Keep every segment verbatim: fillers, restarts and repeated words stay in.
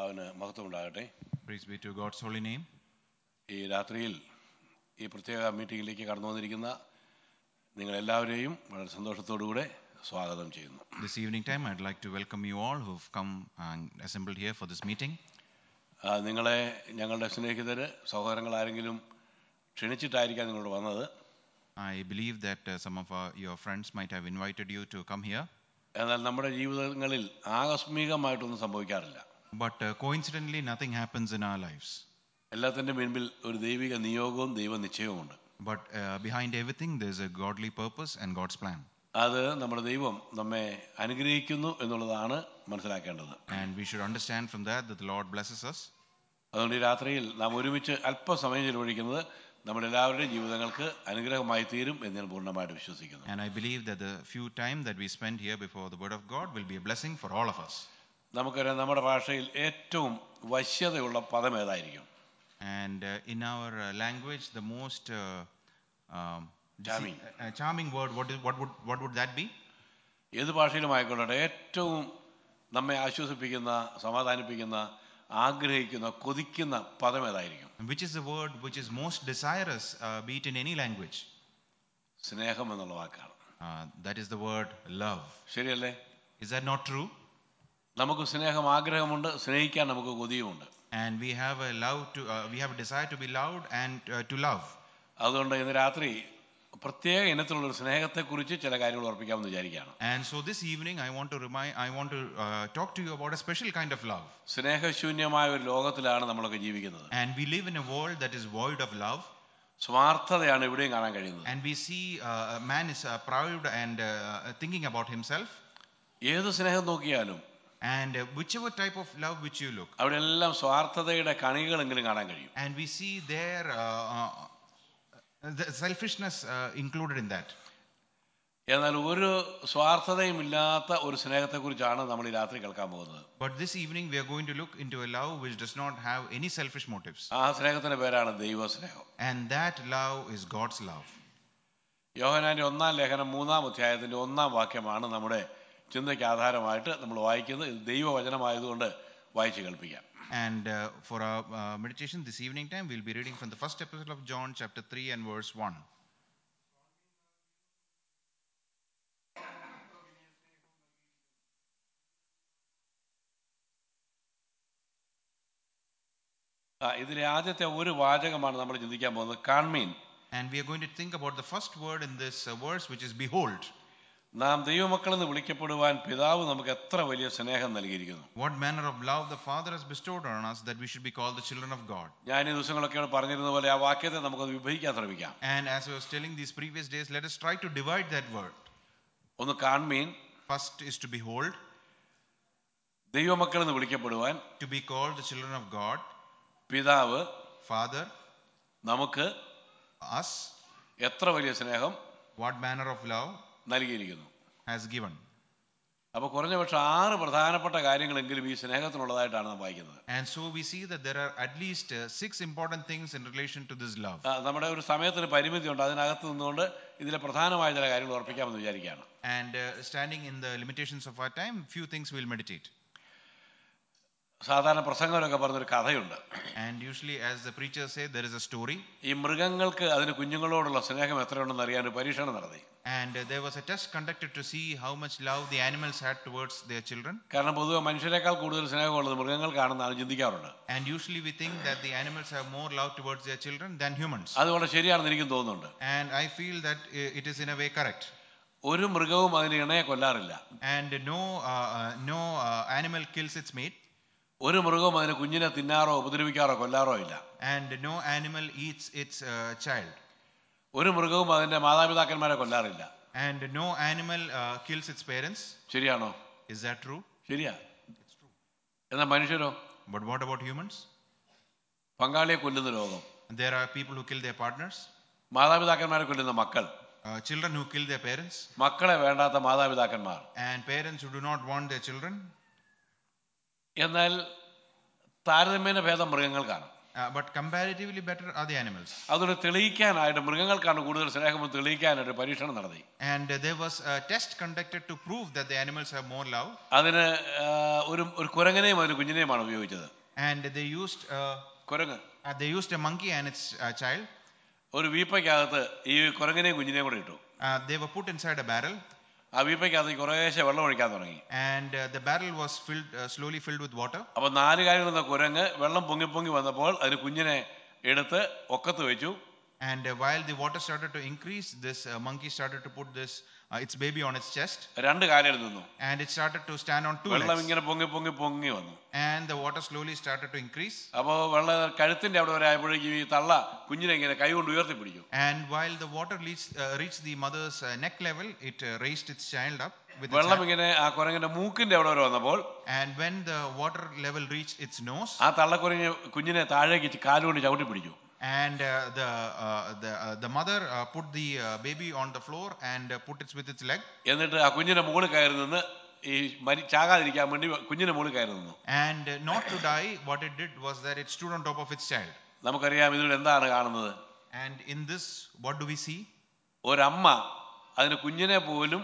കർത്താവിന് മഹത്വം ഉണ്ടാകട്ടെ. Praise be to God's holy name. ഈ രാത്രിയിൽ ഈ പ്രത്യേക മീറ്റിംഗിലേക്ക് കടന്നു വന്നിരിക്കുന്ന നിങ്ങളെല്ലാവരെയും വളരെ സന്തോഷത്തോടുകൂടെ സ്വാഗതം ചെയ്യുന്നു. This evening time, I'd like to welcome you all who've come and assembled here for this meeting. നിങ്ങളെ ഞങ്ങളുടെ സ്നേഹിതർ സഹോദരങ്ങൾ ആരെങ്കിലും ക്ഷണിച്ചിട്ടായിരിക്കാം നിങ്ങളോട് വന്നത്. I believe that uh, some of our, your friends might have invited you to come here. എന്നാൽ നമ്മുടെ ജീവിതങ്ങളിൽ ആകസ്മികമായിട്ടൊന്നും സംഭവിക്കാറില്ല. But uh, coincidentally, nothing happens in our lives. എല്ലാത്തിൻ്റെ മുൻപിൽ ഒരു ദൈവിക നിയോഗവും ദൈവ നിശ്ചയവുമുണ്ട്. But uh, behind everything, there's a godly purpose and God's plan. അത് നമ്മുടെ ദൈവം നമ്മെ അനുഗ്രഹിക്കുന്നു എന്നുള്ളതാണ് മനസ്സിലാക്കേണ്ടത്. And we should understand from that that the Lord blesses us. അതുകൊണ്ട് ഈ രാത്രിയിൽ നാം ഒരുമിച്ച് അല്പസമയം ചെലവഴിക്കുന്നത് നമ്മുടെ എല്ലാവരുടെയും ജീവിതങ്ങൾക്ക് അനുഗ്രഹമായി തീരും എന്ന് ഞാൻ പൂർണ്ണമായിട്ട് വിശ്വസിക്കുന്നു. And I believe that the few time that we spend here before the word of God will be a blessing for all of us. നമുക്കറിയാം നമ്മുടെ ഭാഷയിൽ ഏറ്റവും വശ്യതയുള്ള പദം ഏതായിരിക്കും? And uh, in our uh, language, the most uh, um, charming uh, charming word, what is what would what would that be? ഏത് ഭാഷയിലും ആയിക്കൊള്ളട്ടെ ഏറ്റവും നമ്മെ ആശ്വസിപ്പിക്കുന്ന, സമാധാനിപ്പിക്കുന്ന, ആഗ്രഹിക്കുന്ന, കൊതിക്കുന്ന പദം ഏതായിരിക്കും? Which is the word which is most desirous, uh, be it in any language? സ്നേഹം എന്നുള്ള വാക്കാണ്. Uh, that is the word love. ശരിയല്ലേ? Is that not true? നമുക്ക് സ്നേഹം ആഗ്രഹമുണ്ട്, സ്നേഹിക്കാൻ നമുക്ക് കൊതിയുമുണ്ട്. And we have a love to uh, we have a desire to be loved and uh, to love. അതുകൊണ്ട് ഇന്ന് രാത്രി പ്രത്യേക ഇനത്തിലുള്ള ഒരു സ്നേഹത്തെക്കുറിച്ച് ചില കാര്യങ്ങൾ ഓർപ്പിക്കാമെന്ന് വിചാരിക്കുകയാണ്. And so this evening I want to remind I want to uh, talk to you about a special kind of love. സ്നേഹശൂന്യമായ ഒരു ലോകത്തിലാണ് നമ്മളൊക്കെ ജീവിക്കുന്നത്. And we live in a world that is void of love. സ്വാർത്ഥതയാണ് എവിടെയും കാണാൻ കഴിയുന്നത്. And we see uh, a man is uh, proud and uh, thinking about himself. ഏത് സ്നേഹം നോക്കിയാലും And uh, whichever type of love which you look, അവിടെ എല്ലാം സ്വാർത്ഥതയുടെ കണികളെങ്കിലും കാണാൻ കഴിയും. and we see there uh, uh, the selfishness uh, included in that. എന്നാൽ ഒരു സ്വാർത്ഥതയും ഇല്ലാത്ത ഒരു സ്നേഹത്തെക്കുറിച്ചാണ് നമ്മൾ ഈ രാത്രി കേൾക്കാൻ പോകുന്നത്. But this evening we are going to look into a love which does not have any selfish motives. ആ സ്നേഹത്തിന്റെ പേരാണ് ദൈവ സ്നേഹം. And that love is God's love. യോഹന്നാന്റെ ഒന്നാം ലേഖനം മൂന്നാം അധ്യായത്തിന്റെ ഒന്നാം വാക്യമാണ് നമ്മുടെ ചിന്തയ്ക്ക് ആധാരമായിട്ട് നമ്മൾ വായിക്കുന്നത്. ഇത് ദൈവവചനമായതുകൊണ്ട് വായിച്ച് കേൾപ്പിക്കാം. And uh, for our uh, meditation this evening time, we'll be reading from the first epistle of John, chapter three and verse one. ഇതിലെ ആദ്യത്തെ ഒരു വാചകമാണ് നമ്മൾ ചിന്തിക്കാൻ പോകുന്നത്, കാൺമീൻ. And we are going to think about the first word in this uh, verse, which is behold. നാം ദൈവമക്കളെന്ന് വിളിക്കപ്പെടുവാൻ പിതാവ് നമുക്ക് എത്ര വലിയ സ്നേഹം നൽകിയിരിക്കുന്നു. What manner of love the Father has bestowed on us that we should be called the children of God. ഞാൻ ഈ ദിവസങ്ങളൊക്കെ പറഞ്ഞിരുന്ന പോലെ ആ വാക്യത്തെ നമുക്ക് വിഭജിക്കാൻ ശ്രമിക്കാം. And as I was telling these previous days, let us try to divide that word. ഒന്ന് കാൺമീൻ, First is to behold, ദൈവമക്കളെന്ന് വിളിക്കപ്പെടുവാൻ, to be called the children of God. പിതാവ് Father, നമുക്ക് us, എത്ര വലിയ സ്നേഹം, what manner of love നൽകിയിരിക്കുന്നു, has given. അപ്പോൾ കുറഞ്ഞ പക്ഷം ആറ് പ്രധാനപ്പെട്ട കാര്യങ്ങളെങ്കിലും ഈ സ്നേഹത്തിനുള്ളതായിട്ടാണ് നാം വായിക്കുന്നത്. And so we see that there are at least uh, six important things in relation to this love. നമ്മുടെ ഒരു സമയത്തിന് പരിമിതിയുണ്ട്, അതിനകത്ത് നിന്നുകൊണ്ട് ഇതിലെ പ്രധാനമായ ചില കാര്യങ്ങൾ ഓർപ്പിക്കാമെന്ന് വിചാരിക്കുകയാണ്. And uh, standing in the limitations of our time, few things we'll meditate. സാധാരണ പ്രസംഗമൊക്കെ പറഞ്ഞൊരു കഥയുണ്ട്. And usually, as the preachers say, there is a story. ഈ മൃഗങ്ങൾക്ക് അതിന് കുഞ്ഞുങ്ങളോടുള്ള സ്നേഹം എത്രയുണ്ടെന്ന് അറിയാൻ ഒരു പരീക്ഷണം നടത്തി. And uh, there was a test conducted to see how much love the animals had towards their children. കാരണം പൊതുവെ മനുഷ്യരെക്കാൾ കൂടുതൽ സ്നേഹമുള്ളത് മൃഗങ്ങൾക്കാണെന്നാണ് ചിന്തിക്കാറുണ്ട്. And usually we think that the animals have more love towards their children than humans. അതുകൊണ്ട് ശരിയാണെന്ന് എനിക്കും തോന്നുന്നുണ്ട്. And I feel that uh, it is in a way correct. ഒരു മൃഗവും അതിന് ഇണയെ കൊല്ലാറില്ല. And no uh, uh, no uh, animal kills its mate. ഒരു മൃഗവും അതിന് കുഞ്ഞിനെ തിന്നാറോ ഉപദ്രവിക്കാറോ കൊല്ലാറോ ഇല്ല. And no animal eats its uh, child. ഒരു മൃഗവും അതിന്റെ മാതാപിതാക്കന്മാരെ കൊല്ലാറില്ല. And no animal uh, kills its parents. ശരിയാണോ? Is that true? ശരിയാ. എന്നാൽ മനുഷ്യരോ? But what about humans? പങ്കാളിയെ കൊല്ലുന്ന ലോകം. There are people who kill their partners. മാതാപിതാക്കന്മാരെ കൊല്ലുന്ന മക്കൾ. Uh, children who kill their parents. മക്കളെ വേണ്ടാത്ത മാതാപിതാക്കന്മാർ. And parents who do not want their children. എന്നാൽ താരതമ്യേന ഭേദം മൃഗങ്ങൾക്കാണ്. Uh, but comparatively better are the animals. അതൊരു തെളിയിക്കാനായിട്ട് മൃഗങ്ങൾക്കാണ് കൂടുതൽ സ്നേഹമെന്ന് തെളിയിക്കാനായിട്ട് പരീക്ഷണം നടത്തി. And uh, there was a test conducted to prove that the animals have more love. അതിന് ഒരു ഒരു കുരങ്ങനെയും ഒരു കുഞ്ഞിനെയുമാണ് ഉപയോഗിച്ചത്. And they used uh, കുരങ്ങ് uh, they used a monkey and its uh, child. ഒരു വീപ്പയ്ക്കകത്ത് ഈ കുരങ്ങിനെയും കുഞ്ഞിനെയും കൂടെ ഇട്ടു. Uh, they were put inside a barrel. ആ വീപ്പയ്ക്കകത്ത് കുറേശ്ശെ വെള്ളം ഒഴിക്കാൻ തുടങ്ങി. And uh, the barrel was filled uh, slowly filled with water. അപ്പൊ നാല് കാലിൽ നിന്ന കുരങ്ങ് വെള്ളം പൊങ്ങി പൊങ്ങി വന്നപ്പോൾ അതിന് കുഞ്ഞിനെ എടുത്ത് ഒക്കത്ത് വെച്ചു. And uh, while the water started to increase, this uh, monkey started to put this uh, its baby on its chest. രണ്ട് കാലിൽ നിന്നു. And it started to stand on two വെള്ളം legs. ഇങ്ങനെ പൊങ്ങി പൊങ്ങി പൊങ്ങി വന്നു. And the water slowly started to increase. അപ്പോൾ വെള്ളം കഴുത്തിന്റെ അവിടെ വരെ ആയപ്പോഴേക്കും ഈ തള്ള കുഞ്ഞിനെ ഇങ്ങനെ കൈ കൊണ്ട് ഉയർത്തി പിടിക്കും. And while the water reached, uh, reached the mother's uh, neck level, it uh, raised its child up with its വെള്ളം hand. ഇങ്ങനെ ആ കുരങ്ങിന്റെ മൂക്കിന്റെ അവിടെ വരെ വന്നപ്പോൾ And when the water level reached its nose, ആ തള്ളക്കുരങ്ങ് കുഞ്ഞിനെ താഴേക്ക് കാലുകൊണ്ട് ചവിട്ടി പിടിച്ചു. and uh, the uh, the uh, the mother uh, put the uh, baby on the floor and uh, put it with its leg. എന്നിട്ട് ആ കുഞ്ഞിന്റെ മുകളിൽ കയറി നിന്ന് ഈ മരി ചാകാതിരിക്കാൻ വേണ്ടി കുഞ്ഞിന്റെ മുകളിൽ കയറി നിന്നു. And uh, not to die, what it did was that it stood on top of its child. നമുക്കറിയാം ഇതിൽ എന്താണ് കാണുന്നത്. And in this, what do we see? ഒരമ്മ അതിന് കുഞ്ഞിനെ പോലും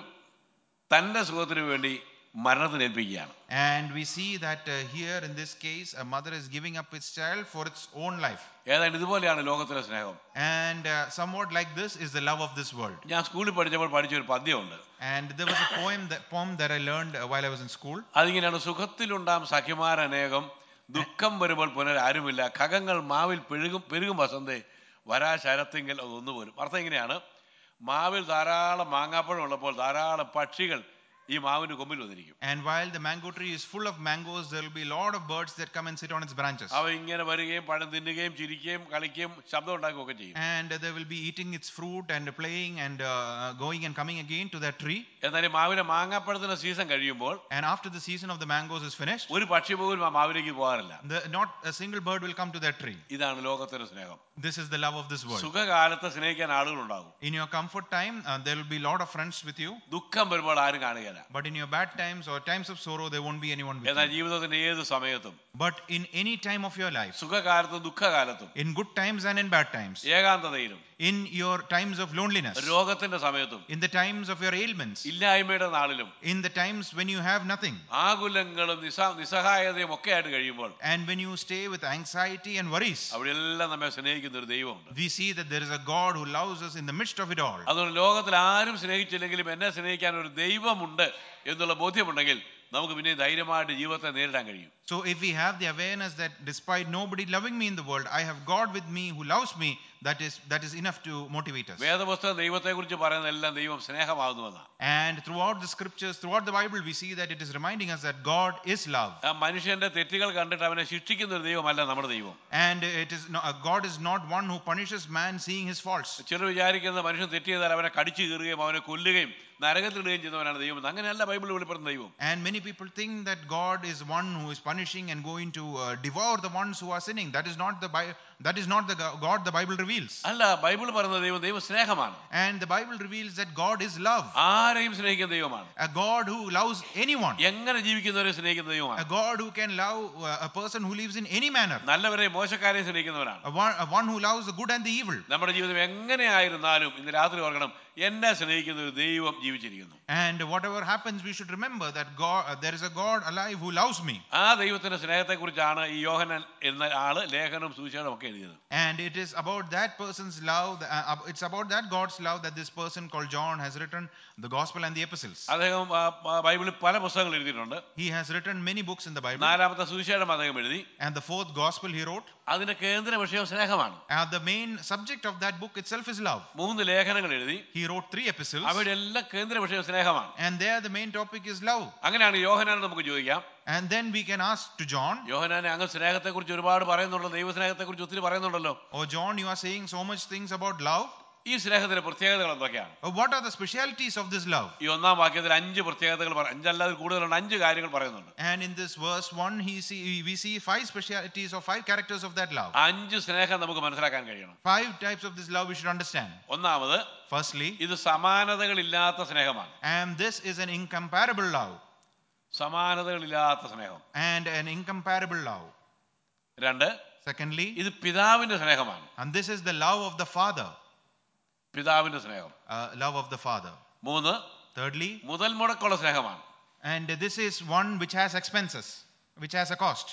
തന്റെ സുഖത്തിന് വേണ്ടി മരണത്തിന് ഏൽപ്പിക്കുകയാണ്. And we see that uh, here in this case, a mother is giving up its child for its own life. ഏതാണ്ട് ഇതുപോലെയാണ് ലോകത്തിലെ സ്നേഹം. And uh, somewhat like this is the love of this world. ഞാൻ സ്കൂളിൽ പഠിച്ചപ്പോൾ പഠിച്ച ഒരു പദ്യമുണ്ട്. And there was a poem that poem that I learned uh, while I was in school. അതിങ്ങനെയാണ്: സുഖത്തിലുണ്ടാം സഖിമാരനേകം, ദുഃഖം വരുമ്പോൾ പുനരാരുമില്ല, ഖഗങ്ങൾ മാവിൽ പെരുകും പെരുകും വസന്തേ, വരാ ശരത്തിങ്കൽ അതൊന്നുപോലും. അർത്ഥം ഇങ്ങനെയാണ്: മാവിൽ ധാരാളം മാങ്ങാപ്പഴം ഉള്ളപ്പോൾ ധാരാളം പക്ഷികൾ ഈ മാവിന്റെ കൊമ്പിൽ വന്നിരിക്കും. And while the mango tree is full of mangoes, there will be a lot of birds that come and sit on its branches. അവ ഇങ്ങനെ വരികയും പഴം തിന്നുകയും ചിരിക്കുകയും കളിക്കുകയും ശബ്ദം ഉണ്ടാക്കുകയൊക്കെ ചെയ്യും. And they will be eating its fruit and playing and uh, going and coming again to that tree. എന്നാൽ മാവിലെ മാങ്ങാപ്പഴത്തിന്റെ സീസൺ കഴിയുമ്പോൾ, And after the season of the mangoes is finished, ഒരു പക്ഷി പോലും ആ മാവിലേക്ക് പോകാറില്ല. the, not a single bird will come to that tree. ഇതാണ് ലോകത്തിന്റെ സ്നേഹം. This is the love of this world. സുഖകാലത്ത് സ്നേഹിക്കാൻ ആളുകളുണ്ടാകും. In your comfort time, uh, there will be a lot of friends with you. ദുഃഖം വരുമ്പോൾ ആരും കാണുകയില്ല. But in your bad times or times of sorrow, there won't be anyone with എന്നാൽ you. ജീവിതത്തിന്റെ ഏത് സമയത്തും, But in any time of your life, സുഖകാലത്തും ദുഃഖകാലത്തും, in good times and in bad times, ഏകാന്തതയിലും, in your times of loneliness, രോഗത്തിന്റെ സമയത്തും, in the times of your ailments, ഇല്ലായ്മയുടെ നാളിലും, in the times when you have nothing, ആകുലങ്ങളും Nisa നിസ്സഹായതയും ഒക്കെ ആയിട്ട് കഴിയുമ്പോൾ, and when you stay with anxiety and worries, അവിടെയെല്ലാം നമ്മെ സ്നേഹിക്കുന്ന ഒരു ദൈവമുണ്ട്. we see that there is a God who loves us in the midst of it all. അതുകൊണ്ട് ലോകത്തിൽ ആരും സ്നേഹിച്ചില്ലെങ്കിലും എന്നെ സ്നേഹിക്കാൻ ഒരു ദൈവമുണ്ട് എന്നുള്ള ബോധ്യമുണ്ടെങ്കിൽ നമുക്ക് പിന്നെ ധൈര്യമായിട്ട് ജീവിതത്തെ നേരിടാൻ കഴിയും. So if we have the awareness that despite nobody loving me in the world, I have God with me who loves me, that is that is enough to motivate us. വേദപുസ്തകം ദൈവത്തെക്കുറിച്ച് പറയുന്നതെല്ലാം ദൈവം സ്നേഹമാകുന്നുവെന്നാണ്. And throughout the scriptures, throughout the Bible, we see that it is reminding us that God is love. ആ മനുഷ്യന്റെ തെറ്റുകൾ കണ്ടിട്ട് അവനെ ശിക്ഷിക്കുന്ന ഒരു ദൈവമല്ല നമ്മുടെ ദൈവം. And it is no, uh, God is not one who punishes man seeing his faults. ചിലർ വിചാരിക്കുന്നത് മനുഷ്യൻ തെറ്റ് ചെയ്താൽ അവനെ കടിച്ചു കീറുകയും അവനെ കൊല്ലുകയും നരകത്തിലിടുകയും ചെയ്യുന്നവനാണ് ദൈവം. അങ്ങനെയല്ല ബൈബിൾ വെളിപ്പെടുന്ന ദൈവം. And many people think that God is one who is punishing and going to uh, devour the ones who are sinning. That is not the Bi- that is not the God the Bible reveals. അല്ല, Bible പറയുന്ന ദൈവം ദൈവം സ്നേഹമാണ്. And the Bible reveals that God is love. ആരെയും സ്നേഹിക്കുന്ന ദൈവമാണ്. A God who loves anyone. എങ്ങനെ ജീവിക്കുന്നവരെ സ്നേഹിക്കുന്ന ദൈവമാണ്. A God who can love uh, a person who lives in any manner. നല്ലവരെ മോശക്കാരെയും സ്നേഹിക്കുന്നവരാണ്. A one, a one who loves the good and the evil. നമ്മുടെ ജീവിതം എങ്ങനെയായിരുന്നാലും ഇന്ന് രാത്രി ഓർക്കണം, എന്നെ സ്നേഹിക്കുന്ന ഒരു ദൈവം ജീവിച്ചിരിക്കുന്നു. And whatever happens, we should remember that God, uh, there is a God alive who loves me. ആ ദൈവത്തിന്റെ സ്നേഹത്തെ കുറിച്ചാണ് ഈ യോഹന്നാൻ എന്ന ആള് ലേഖനം സുവിശേഷം ഒക്കെ എഴുതിയത്. And it is about that person's love, uh, it's about that God's love that this person called John has written the gospel and the epistles. അദ്ദേഹം ബൈബിളിൽ പല പുസ്തകങ്ങൾ എഴുതിയിട്ടുണ്ട്. He has written many books in the Bible. നാലാമത്തെ സുവിശേഷം അദ്ദേഹം എഴുതി. And the fourth gospel he wrote. അതിന്റെ കേന്ദ്ര വിഷയം സ്നേഹമാണ്. And the main subject of that book itself is love. മൂന്ന് ലേഖനങ്ങൾ എഴുതി. He wrote three epistles. അവയുടെ എല്ലാ കേന്ദ്ര വിഷയം സ്നേഹമാണ്. And there the main topic is love. അങ്ങനെയാണ് യോഹന്നാൻ നമുക്ക് ചോദിക്കാം. And then we can ask to John. യോഹന്നാനെ അങ്ങ് സ്നേഹത്തെ കുറിച്ച് ഒരുപാട് പറയുന്നുണ്ടല്ലോ, ദൈവ സ്നേഹത്തെ കുറിച്ച് ഒത്തിരി പറയുന്നുണ്ടല്ലോ. Oh John, you are saying so much things about love. ഈ സ്നേഹത്തിന്റെ പ്രത്യേകതകൾ എന്തൊക്കെയാണ്? What are the specialities of this love? ഈ ഒന്നാം വാക്യത്തിൽ അഞ്ച് പ്രത്യേകതകൾ, അഞ്ചല്ലാതെ കൂടുതലുണ്ട്, അഞ്ച് കാര്യങ്ങൾ പറയുന്നുണ്ട്. And in this verse one, he see we see five specialities or five characters of that love. അഞ്ച് സ്നേഹം നമുക്ക് മനസ്സിലാക്കാൻ കഴിയണം. Five types of this love we should understand. ഒന്നാമത്, Firstly, ഇത് സമാനതകളില്ലാത്ത സ്നേഹമാണ്. and this is an incomparable love. സമാനതകളില്ലാത്ത സ്നേഹം. And an incomparable love. രണ്ട്, Secondly, ഇത് പിതാവിന്റെ സ്നേഹമാണ്. and this is the love of the Father. പിതാവിന്റെ സ്നേഹം. Uh, love of the Father. മൂന്ന്, Thirdly, മുതൽ മുടക്കുള്ള സ്നേഹമാണ്. and this is one which has expenses, which has a cost.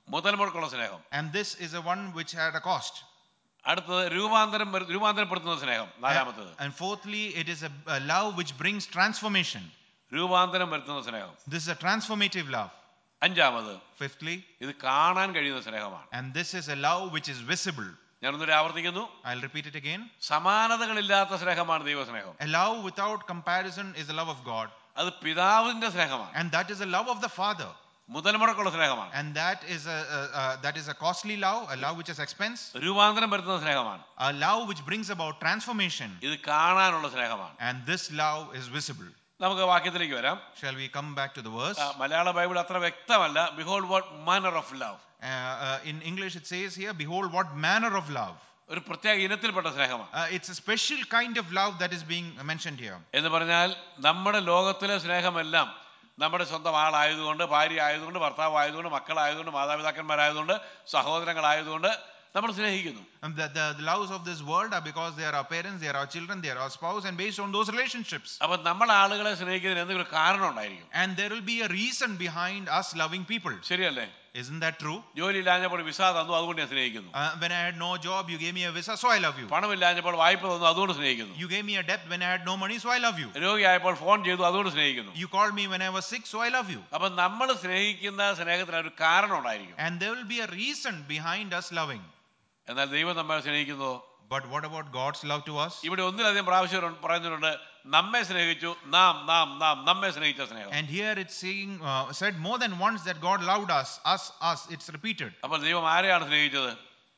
മുതൽ മുടക്കുള്ള സ്നേഹം. And this is a one which had a cost. അടുത്തത് രൂപാന്തരം രൂപാന്തരപ്പെടുത്തുന്ന സ്നേഹം, നാലാമത്തത്. And fourthly, it is a, a love which brings transformation. രൂപാന്തരം വരുത്തുന്ന സ്നേഹം. This is a transformative love. അഞ്ചാമത്, Fifthly, ഇത് കാണാൻ കഴിയുന്ന സ്നേഹമാണ്. and this is a love which is visible. ഞാനൊന്നുകൂടി ആവർത്തിക്കുന്നു, I'll repeat it again. സമാനതകളില്ലാത്ത സ്നേഹമാണ് ദൈവസ്നേഹം. A love without comparison is the love of God. അത് പിതാവിന്റെ സ്നേഹമാണ്. And that is the love of the Father. മുതൽ മുടക്കുള്ള സ്നേഹമാണ്. And that is a, a, a that is a costly love, a love which is expense. രൂപാന്തരം വരുത്തുന്ന സ്നേഹമാണ്. A love which brings about transformation. ഇത് കാണാനുള്ള സ്നേഹമാണ്. And this love is visible. നമുക്ക് വാക്യത്തിലേക്ക് വരാം. Shall we come back to the verse? മലയാള ബൈബിൾ അത്ര വ്യക്തമല്ല. Behold what manner of love. Uh, uh, in English it says here, behold what manner of love. ഒരു പ്രത്യേക ഇനത്തിൽപ്പെട്ട സ്നേഹമാണ്. Uh, it's a special kind of love that is being mentioned here. എന്ന് പറഞ്ഞാൽ നമ്മുടെ ലോകത്തിലെ സ്നേഹമെല്ലാം നമ്മുടെ സ്വന്തം ആളായതുകൊണ്ട്, ഭാര്യ ആയതുകൊണ്ട്, ഭർത്താവ് ആയതുകൊണ്ട്, മക്കളായതുകൊണ്ട്, മാതാപിതാക്കന്മാരായതുകൊണ്ട്, സഹോദരങ്ങളായതുകൊണ്ട് നമ്മൾ സ്നേഹിക്കുന്നു. And the, the, the loves of this world are because they are our parents, they are our children, they are our spouse, and based on those relationships. അപ്പോൾ നമ്മൾ ആളുകളെ സ്നേഹിക്കുന്നതിന് എന്തെങ്കിലും കാരണം ഉണ്ടായിരിക്കും. And there will be a reason behind us loving people. ശരിയല്ലേ? Isn't that true? ജോലി ഇല്ലാഞ്ഞപ്പോൾ visa തന്നു, അതുകൊണ്ട് ഞാൻ സ്നേഹിക്കുന്നു. Uh, when I had no job, you gave me a visa, so I love you. പണമില്ലാഞ്ഞപ്പോൾ വായ്പ തന്നു, അതുകൊണ്ട് സ്നേഹിക്കുന്നു. You gave me a debt when I had no money, so I love you. രോഗിയായപ്പോൾ ഫോൺ ചെയ്തു, അതുകൊണ്ട് സ്നേഹിക്കുന്നു. You called me when I was sick, so I love you. അപ്പോൾ നമ്മൾ സ്നേഹിക്കുന്ന സ്നേഹത്തിന് ഒരു കാരണം ഉണ്ടായിരിക്കും. And there will be a reason behind us loving. എന്നാൽ ദൈവം നമ്മെ സ്നേഹിക്കുന്നു. But what about God's love to us? ഇവിടെ ഒന്നിലധികം പ്രാവശ്യം പറയുന്നുണ്ട്, നമ്മെ സ്നേഹിച്ചു, നാം നാം നാം നമ്മെ സ്നേഹിച്ച സ്നേഹം. And here it's saying uh, said more than once that God loved us, us, us. It's repeated. അപ്പോൾ ദൈവം ആരെയാണ് സ്നേഹിച്ചത്?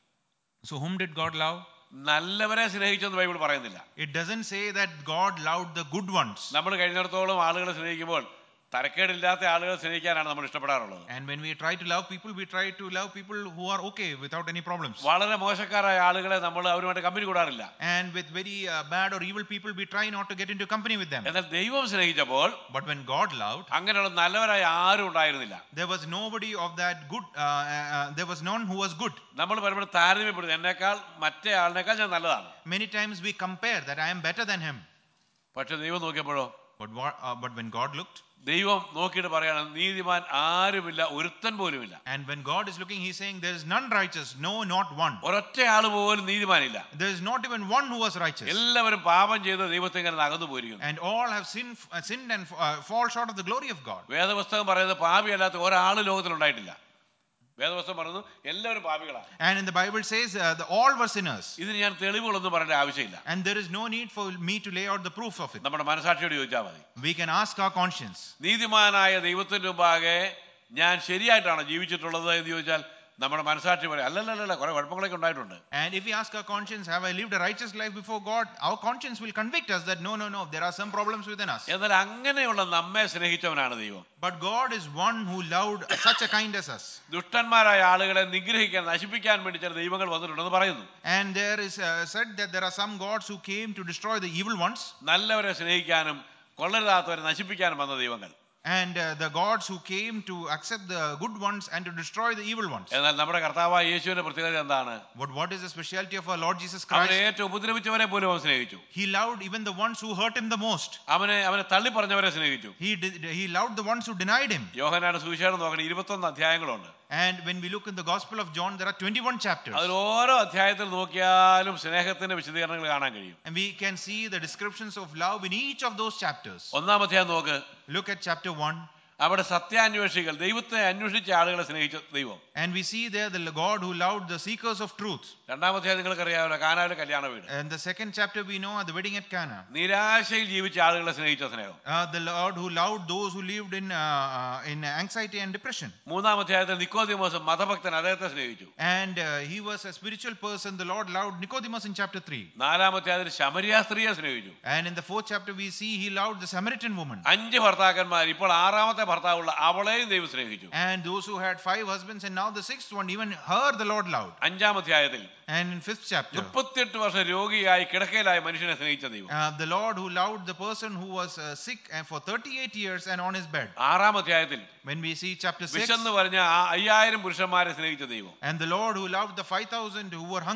So whom did God love? നല്ലവരെ സ്നേഹിച്ചെന്ന് ബൈബിൾ പറയുന്നില്ല. It doesn't say that God loved the good ones. നമ്മൾ കഴിഞ്ഞിടത്തോളം ആളുകളെ സ്നേഹിക്കുമ്പോൾ തരക്കേടില്ലാത്ത ആളുകളെ സ്നേഹിക്കാനാണ് നമ്മൾ ഇഷ്ടപ്പെടാറുള്ളത്. And when we try to love people, we try to love people who are okay without any problems. വളരെ മോശക്കാരായ ആളുകളെ നമ്മൾ അവരുമായിട്ട് കമ്പനി കൂടാറില്ല. And with very uh, bad or evil people, we try not to get into company with them. എന്നാൽ ദൈവം സ്നേഹിച്ചപ്പോൾ, But when God loved, അങ്ങനെയുള്ള നല്ലവരായ ആരും ഉണ്ടായിരുന്നില്ല. there was nobody of that good. Uh, uh, there was none who was good. നമ്മൾ പലപ്പോഴും താരതമ്യപ്പെടുത്തും, എന്നേക്കാൾ മറ്റേ ആളിനേക്കാൾ ഞാൻ നല്ലതാണ്. Many times we compare that I am better than him. പക്ഷെ ദൈവം നോക്കിയപ്പോഴോ, But what, uh, but when God looked, ദൈവം നോക്കിയിട്ട് പറയാണ്, നീതിമാൻ ആരുമില്ല, ഒരുത്തൻ പോലുമില്ല. and when God is looking, he's saying there is none righteous, no, not one. ഒരൊറ്റ ആള് പോലും നീതിമാനില്ല. There is not even one who was righteous. എല്ലാവരും പാപം ചെയ്ത് ദൈവത്തെ ഇങ്ങനെ അകന്നു പോയിരിക്കുന്നു. And all have sinned, uh, sinned and uh, fall short of the glory of God. വേദപുസ്തകം പറയുന്നത് പാപിയല്ലാത്ത ഒരാള് ലോകത്തിലുണ്ടായിട്ടില്ല. വേദപുസ്തകം പറയുന്നു എല്ലാവരും പാപികളാണ്. And in the Bible says uh, the all were sinners. ഇതിന് ഞാൻ തെളിവുകളൊന്നും പറയേണ്ട ആവശ്യമില്ല. And there is no need for me to lay out the proof of it. നമ്മുടെ മനസാക്ഷിയോട് ചോദിച്ചാൽ മതി. We can ask our conscience. നീതിമാനായ ദൈവത്തിന്റെ മുമ്പാകെ ഞാൻ ശരിയായിട്ടാണോ ജീവിച്ചിട്ടുള്ളത് എന്ന് ചോദിച്ചാൽ നമ്മുടെ മനസാക്ഷി പറയും, അല്ലല്ലല്ല, കുറെ കുഴപ്പങ്ങളൊക്കെ ഉണ്ടായിട്ടുണ്ട്. And if we ask our conscience, have I lived a righteous life before God? Our conscience will convict us that no, no, no, there are some problems within us. എന്നാൽ അങ്ങനെയുള്ള നമ്മെ സ്നേഹിച്ചവനാണ് ദൈവം. But God is one who loved such a kind as us. ദുഷ്ടന്മാരായ ആളുകളെ നിഗ്രഹിക്കാൻ, നശിപ്പിക്കാൻ വേണ്ടി ചില ദൈവങ്ങൾ വന്നിട്ടുണ്ടെന്ന് പറയുന്നു. And there is uh, said that there are some gods who came to destroy the evil ones. നല്ലവരെ സ്നേഹിക്കാനും കൊള്ളരുതാത്തവരെ നശിപ്പിക്കാനും വന്ന ദൈവങ്ങൾ. And uh, the gods who came to accept the good ones and to destroy the evil ones. എന്നാൽ നമ്മുടെ കർത്താവായ യേശുവിന്റെ പ്രത്യേകത എന്താണ്? But what is the specialty of our Lord Jesus അവനെ Christ? ഏറ്റവും ഉപദ്രവിച്ചവരെ പോലും അവൻ സ്നേഹിച്ചു. He loved even the ones who hurt him the most. അവനെ അവനെ തള്ളി പറഞ്ഞവരെ സ്നേഹിച്ചു. He did, he loved the ones who denied him. യോഹന്നാന്റെ സുവിശേഷം നോക്കണം, ഇരുപത്തൊന്ന് അധ്യായങ്ങളുണ്ട്. And when we look in the Gospel of John, there are twenty-one chapters. അതിൽ ഓരോ അധ്യായത്തിൽ നോക്കിയാലും സ്നേഹത്തിന്റെ വിശദീകരണങ്ങൾ കാണാൻ കഴിയും. And we can see the descriptions of love in each of those chapters. ഒന്നാം അധ്യായം നോക്ക്. Look at chapter one. അവിടെ സത്യാന്വേഷികൾ, ദൈവത്തെ അന്വേഷിച്ച ആളുകളെ സ്നേഹിച്ച ദൈവം. And we see there the God who loved the seekers of truth. രണ്ടാമത്തെ നിങ്ങൾക്ക് അറിയാമല്ലോ, കാനാവിലെ കല്യാണ വീട്. And the second chapter we know the wedding at Cana. നിരാശയിൽ ജീവിച്ച ആളുകളെ സ്നേഹിച്ച സ്നേഹം. Uh, the Lord who loved those who lived in uh, uh, in anxiety and depression. മൂന്നാം അധ്യായത്തിൽ നിക്കോദീമോസ് മതഭക്തൻ, അദ്ദേഹത്തെ സ്നേഹിച്ചു. And uh, he was a spiritual person. The Lord loved Nicodemus in chapter three. നാലാം അധ്യായത്തിൽ ശമരിയ സ്ത്രീയെ സ്നേഹിച്ചു. And in the fourth chapter we see he loved the Samaritan woman. അഞ്ച് ഭർത്താക്കന്മാർ, ഇപ്പോൾ ആറാമത്തെ ഭർത്താവുള്ള അവളെയും ദൈവം സ്നേഹിച്ചു. And those who had five husbands and now the sixth one, even her the Lord loved. അഞ്ചാം അധ്യായത്തിൽ And in fifth chapter, മുപ്പത്തിയെട്ട് വർഷം രോഗിയായി കിടക്കയിലായ മനുഷ്യനെ സ്നേഹിച്ച ദൈവം. uh, the Lord who loved the person who was uh, sick and for thirty-eight years and on his bed. ആറാം അധ്യായത്തിൽ When we see chapter six, വിശന്ന് പറഞ്ഞ ആ അയ്യായിരം പുരുഷന്മാരെ സ്നേഹിച്ച ദൈവം. and the Lord who loved the five thousand who were hungry.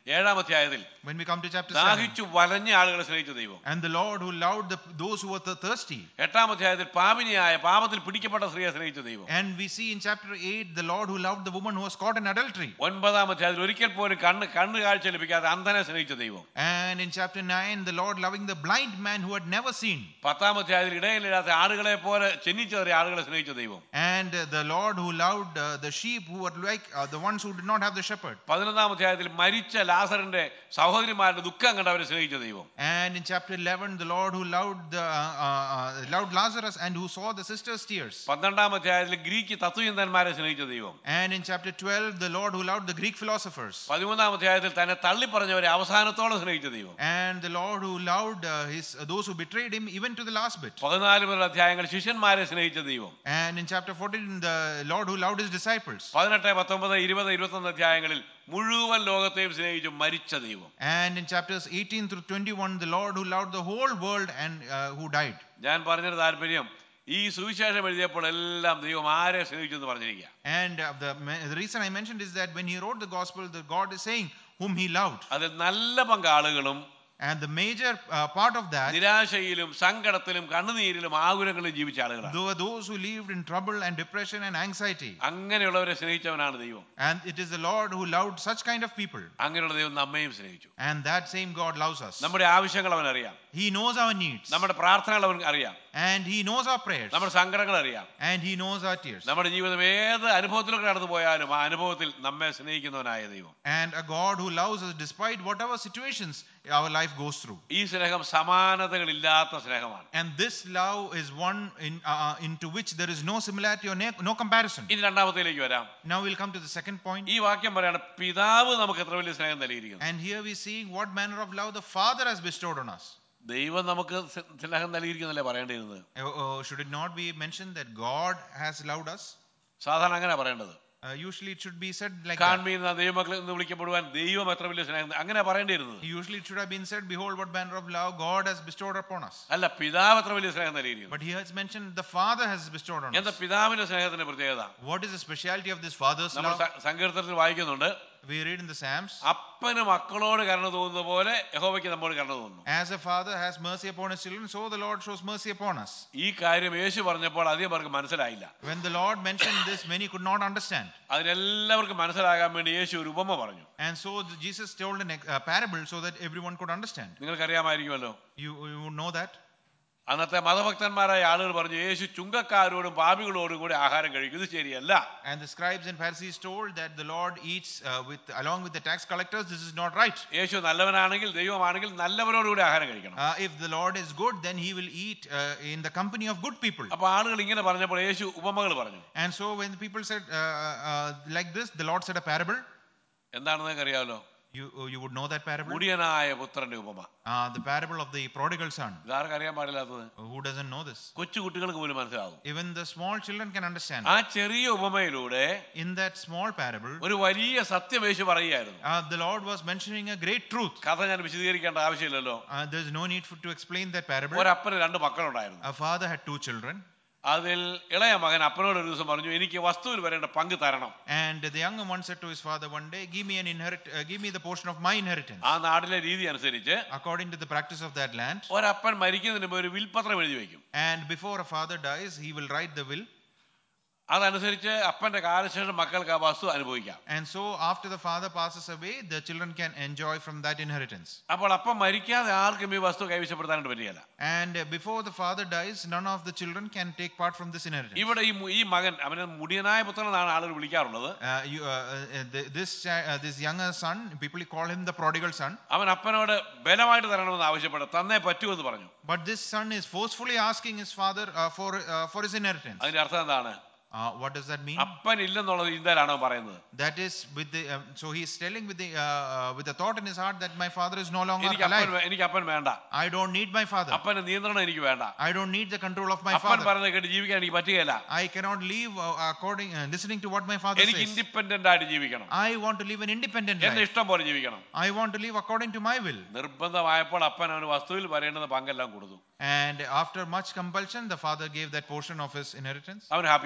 ഏഴാം അധ്യായത്തിൽ When we come to chapter seven, ദാഹിച്ചു വലഞ്ഞ ആളുകളെ സ്നേഹിച്ച ദൈവം. and the Lord who loved the, those who were th- thirsty. എട്ടാം അധ്യായത്തിൽ പാപിനിയായ പാപത്തിൽ പിടിക്കപ്പെട്ട സ്ത്രീയെ സ്നേഹിച്ച ദൈവം. And we see in chapter eight the Lord who loved the woman who was caught in adultery. ഒൻപതാം അധ്യായത്തിൽ ഒരിക്കൽ പോലും കണ്ണ് കണ്ണ് കാഴ്ച ലഭിക്കാതെ അന്ധനെ സ്നേഹിച്ച ദൈവം. And in chapter nine the Lord loving the blind man who had never seen. പത്താം അധ്യായത്തിൽ ഇടയിലില്ലാത്ത ആടുകളെ പോലെ ചെന്നിച്ചേറിയ ആളുകളെ സ്നേഹിച്ച ദൈവം. And uh, the Lord who loved uh, the sheep who were like uh, the ones who did not have the shepherd. പതിനൊന്നാം അധ്യായത്തിൽ മരിച്ച ലാസറിന്റെ സഹോദരിമാരുടെ ദുഃഖം കണ്ടവരെ സ്നേഹിച്ച ദൈവം. And in chapter eleven the Lord who loved the uh, uh, loved Lazarus and who saw the sisters' tears. പന്ത്രണ്ടാം അധ്യായത്തിൽ Greek തത്വചിന്തന്മാരെ സ്നേഹിച്ച ദൈവം. And in chapter twelve the Lord who loved the Greek philosophers. പതിമൂന്നാം അധ്യായത്തിൽ തന്നെ തള്ളിപ്പറഞ്ഞവരെ അവസാനത്തോളം സ്നേഹിച്ച ദൈവം. And the Lord who loved uh, his uh, those who betrayed him even to the last bit. പതിനാല് മുതൽ അധ്യായങ്ങൾ ശിഷ്യന്മാരെ സ്നേഹിച്ച ദൈവം. And in chapter fourteen the Lord who loved his disciples. പതിനെട്ട് പത്തൊമ്പത് ഇരുപത് ഇരുപത്തൊന്ന് അധ്യായങ്ങളിൽ മുഴുവൻ ലോകത്തെയും സ്നേഹിച്ചു മരിച്ച ദൈവം. And in chapters eighteen through twenty-one the Lord who loved the whole world and uh, who died. ഞാൻ പറഞ്ഞൊരു താല്പര്യം, ഈ സുവിശേഷം എഴുതിയപ്പോൾ എല്ലാം ദൈവം ആരെ സ്നേഹിച്ചു എന്ന് പറഞ്ഞിരിക്കുക. And uh, the, the reason I mentioned is that when he wrote the gospel, the God is saying whom he loved. അതിൽ നല്ല പങ്ക് ആളുകളും And the major uh, part of that, നിരാശയിലും സങ്കടത്തിലും കണ്ണുനീരിലും ആകുലങ്ങളിലും ജീവിച്ച ആളുകളാണ്. there were those who lived in trouble and depression and anxiety. അങ്ങനെയുള്ളവരെ സ്നേഹിച്ചവനാണ് ദൈവം. And it is the Lord who loved such kind of people. അങ്ങനെയുള്ള ദൈവം നമ്മയും സ്നേഹിച്ചു. And that same God loves us. നമ്മുടെ ആവശ്യങ്ങൾ അവൻ അറിയാം. He knows our needs. നമ്മുടെ പ്രാർത്ഥനകൾ അവൻ അറിയാം. And he knows our prayers. നമ്മുടെ സങ്കടങ്ങൾ അറിയാം. And he knows our tears. നമ്മുടെ ജീവിതം ഏത് അനുഭവത്തിലൂടെ കടന്നു പോയാലും ആ അനുഭവത്തിൽ നമ്മെ സ്നേഹിക്കുന്നവനായ ദൈവം. And a God who loves us despite whatever situations our life goes through. ഈ സ്നേഹം സമാനതകളില്ലാത്ത സ്നേഹമാണ്. And this love is one in uh, into which there is no similarity or no comparison. ഇനി രണ്ടാമത്തേലേക്ക് വരാം. Now we'll come to the second point. ഈ വാക്യം പറയാണ്, പിതാവ് നമുക്ക് എത്ര വലിയ സ്നേഹം നൽകിയിരിക്കുന്നു. And here we see what manner of love the Father has bestowed on us. ദൈവം നമുക്ക് സ്നേഹം നൽകിയിരിക്കുന്നല്ലേ പറയേണ്ടിയിരുന്നത്. Uh, uh, should it not be mentioned that God has loved us? സാധാരണ അങ്ങനെ പറയേണ്ടത്. Uh, usually it should be said like കാൺമീൻ that. ദൈവമക്കളെ എന്ന് വിളിക്കപ്പെടുവാൻ ദൈവം എത്ര വലിയ സ്നേഹം, അങ്ങനെ പറയേണ്ടിയിരുന്നത്. Usually it should have been said, behold what manner of love God has bestowed upon us. അല്ല, പിതാവ് എത്ര വലിയ സ്നേഹം നൽകിയിരിക്കുന്നു. But here it's mentioned the Father has bestowed on എന്താ us. പിതാവിന്റെ സ്നേഹത്തിന്റെ പ്രത്യേകത? What is the speciality of this Father's നമ്മൾ love? സങ്കീർത്തനത്തിൽ വായിക്കുന്നുണ്ട്, We read in the Psalms, അപ്പന് മക്കളോട് കരുണ തോന്നുന്ന പോലെ യഹോവയ്ക്ക് നമ്മോട് കരുണ തോന്നുന്നു. as a father has mercy upon his children, so the Lord shows mercy upon us. ഈ കാര്യം യേശു പറഞ്ഞപ്പോൾ അധികം പേർക്ക് മനസ്സിലായില്ല. When the Lord mentioned this, many could not understand. അതിനെല്ലാവർക്കും മനസ്സിലാകാൻ വേണ്ടി യേശു ഒരു ഉപമ പറഞ്ഞു. And so Jesus told a uh, parable so that everyone could understand. നിങ്ങൾക്കറിയാമായിരിക്കുമല്ലോ, You, you would know that. അന്നത്തെ മതഭക്തന്മാരായ ആളുകൾ പറഞ്ഞു, യേശു ചുങ്കക്കാരോടും പാപികളോടും കൂടി ആഹാരം കഴിക്കും, ഇത് ശരിയല്ല. And the scribes and Pharisees told that the Lord eats uh, with along with the tax collectors. This is not right. യേശു നല്ലവനാണെങ്കിൽ ദൈവമാണെങ്കിൽ നല്ലവരോടുകൂടി ആഹാരം കഴിക്കണം. Uh, if the Lord is good, then he will eat uh, in the company of good people. അപ്പൊ ആളുകൾ ഇങ്ങനെ പറഞ്ഞപ്പോൾ യേശു ഉപമകൾ പറഞ്ഞു. And so when the people said uh, uh, like this, the Lord said a parable. എന്താണെന്ന് നിങ്ങൾക്ക് അറിയാമല്ലോ. You you would know that parable. മുടിയനായ പുത്രന്റെ ഉപമ. Uh, the parable of the prodigal son. ഇതാർക്ക് അറിയാൻ പാടില്ലാത്തത്? Who doesn't know this? കൊച്ചു കുട്ടികൾക്ക് പോലും മനസ്സിലാവും. Even the small children can understand. ആ ചെറിയ ഉപമയിലൂടെ In that small parable, ഒരു വലിയ സത്യം യേശു പറയുകയായിരുന്നു. uh, the Lord was mentioning a great truth. കഥ ഞാൻ വിശദീകരിക്കേണ്ട ആവശ്യമില്ലല്ലോ. Uh, there is no need for, to explain that parable. ഒരപ്പന് രണ്ട് മക്കളുണ്ടായിരുന്നു. A father had two children. അതിൽ ഇളയ മകൻ അപ്പനോട് ഒരു ദിവസം പറഞ്ഞു, എനിക്ക് വസ്തുവിൽ വരേണ്ട പങ്ക് തരണം. And the younger one said to his father one day, give me an inherit uh, give me the portion of my inheritance. ആ നാട്ടിലെ രീതി അനുസരിച്ച് According to the practice of that land, ഒരപ്പൻ മരിക്കുന്നതിന് മുമ്പ് ഒരു വിൽപത്രം എഴുതി വെക്കും. and before a father dies, he will write the will. അതനുസരിച്ച് അപ്പന്റെ കാലശേഷം മക്കൾക്ക് ആ വസ്തു അനുഭവിക്കാം. And so after the father passes away, the children can enjoy from that inheritance. അപ്പോൾ അപ്പം മരിക്കാതെ ആർക്കും ഈ വസ്തു കൈവശപ്പെടുത്താനായിട്ട് പറ്റില്ല. And before the father dies, none of the children can take part from this inheritance. ഇവിടെ ഈ ഈ മകൻ, അവനെ മുടിയനായ പുത്രൻ എന്നാണ് ആളുകൾ വിളിക്കാറുള്ളത്. Uh, you, uh, uh, the, this uh, this younger son, people call him the prodigal son. അവൻ അപ്പനോട് ബലമായിട്ട് തരണമെന്ന് ആവശ്യപ്പെട്ടു, തന്നേ പറ്റൂ എന്ന് പറഞ്ഞു. But this son is forcefully asking his father uh, for uh, for his inheritance. അതിന്റെ അർത്ഥം എന്താണ്? Uh, what does that mean? അപ്പൻ ഇല്ലെന്നുള്ള ചിന്തയിലാണോ പറയുന്നത്? That is with the um, so he is telling with the uh, uh, with the thought in his heart that my father is no longer എനിക്ക് alive. അപ്പൻ എനിക്ക് അപ്പൻ വേണ്ട. I don't need my father. അപ്പന്റെ നിയന്ത്രണം എനിക്ക് വേണ്ട. I don't need the control of my അപ്പൻ father. പറയുന്നത് കേട്ട് ജീവിക്കാൻ എനിക്ക് പറ്റുകയില്ല. I cannot live uh, according uh, listening to what my father എനിക്ക് says. ഇൻഡിപെൻഡന്റ് ആയിട്ട് ജീവിക്കണം. I want to live an independent എന്റെ life. ഇഷ്ടം പോലെ ജീവിക്കണം. I want to live according to my will. നിർബന്ധമായപ്പോൾ അപ്പൻ അവന് വസ്തുവിൽ വരേണ്ടുന്ന പങ്കെല്ലാം കൊടുത്തു. And after much compulsion, the father gave that portion of his inheritance. അവൻ ഹാപ്പിയായി.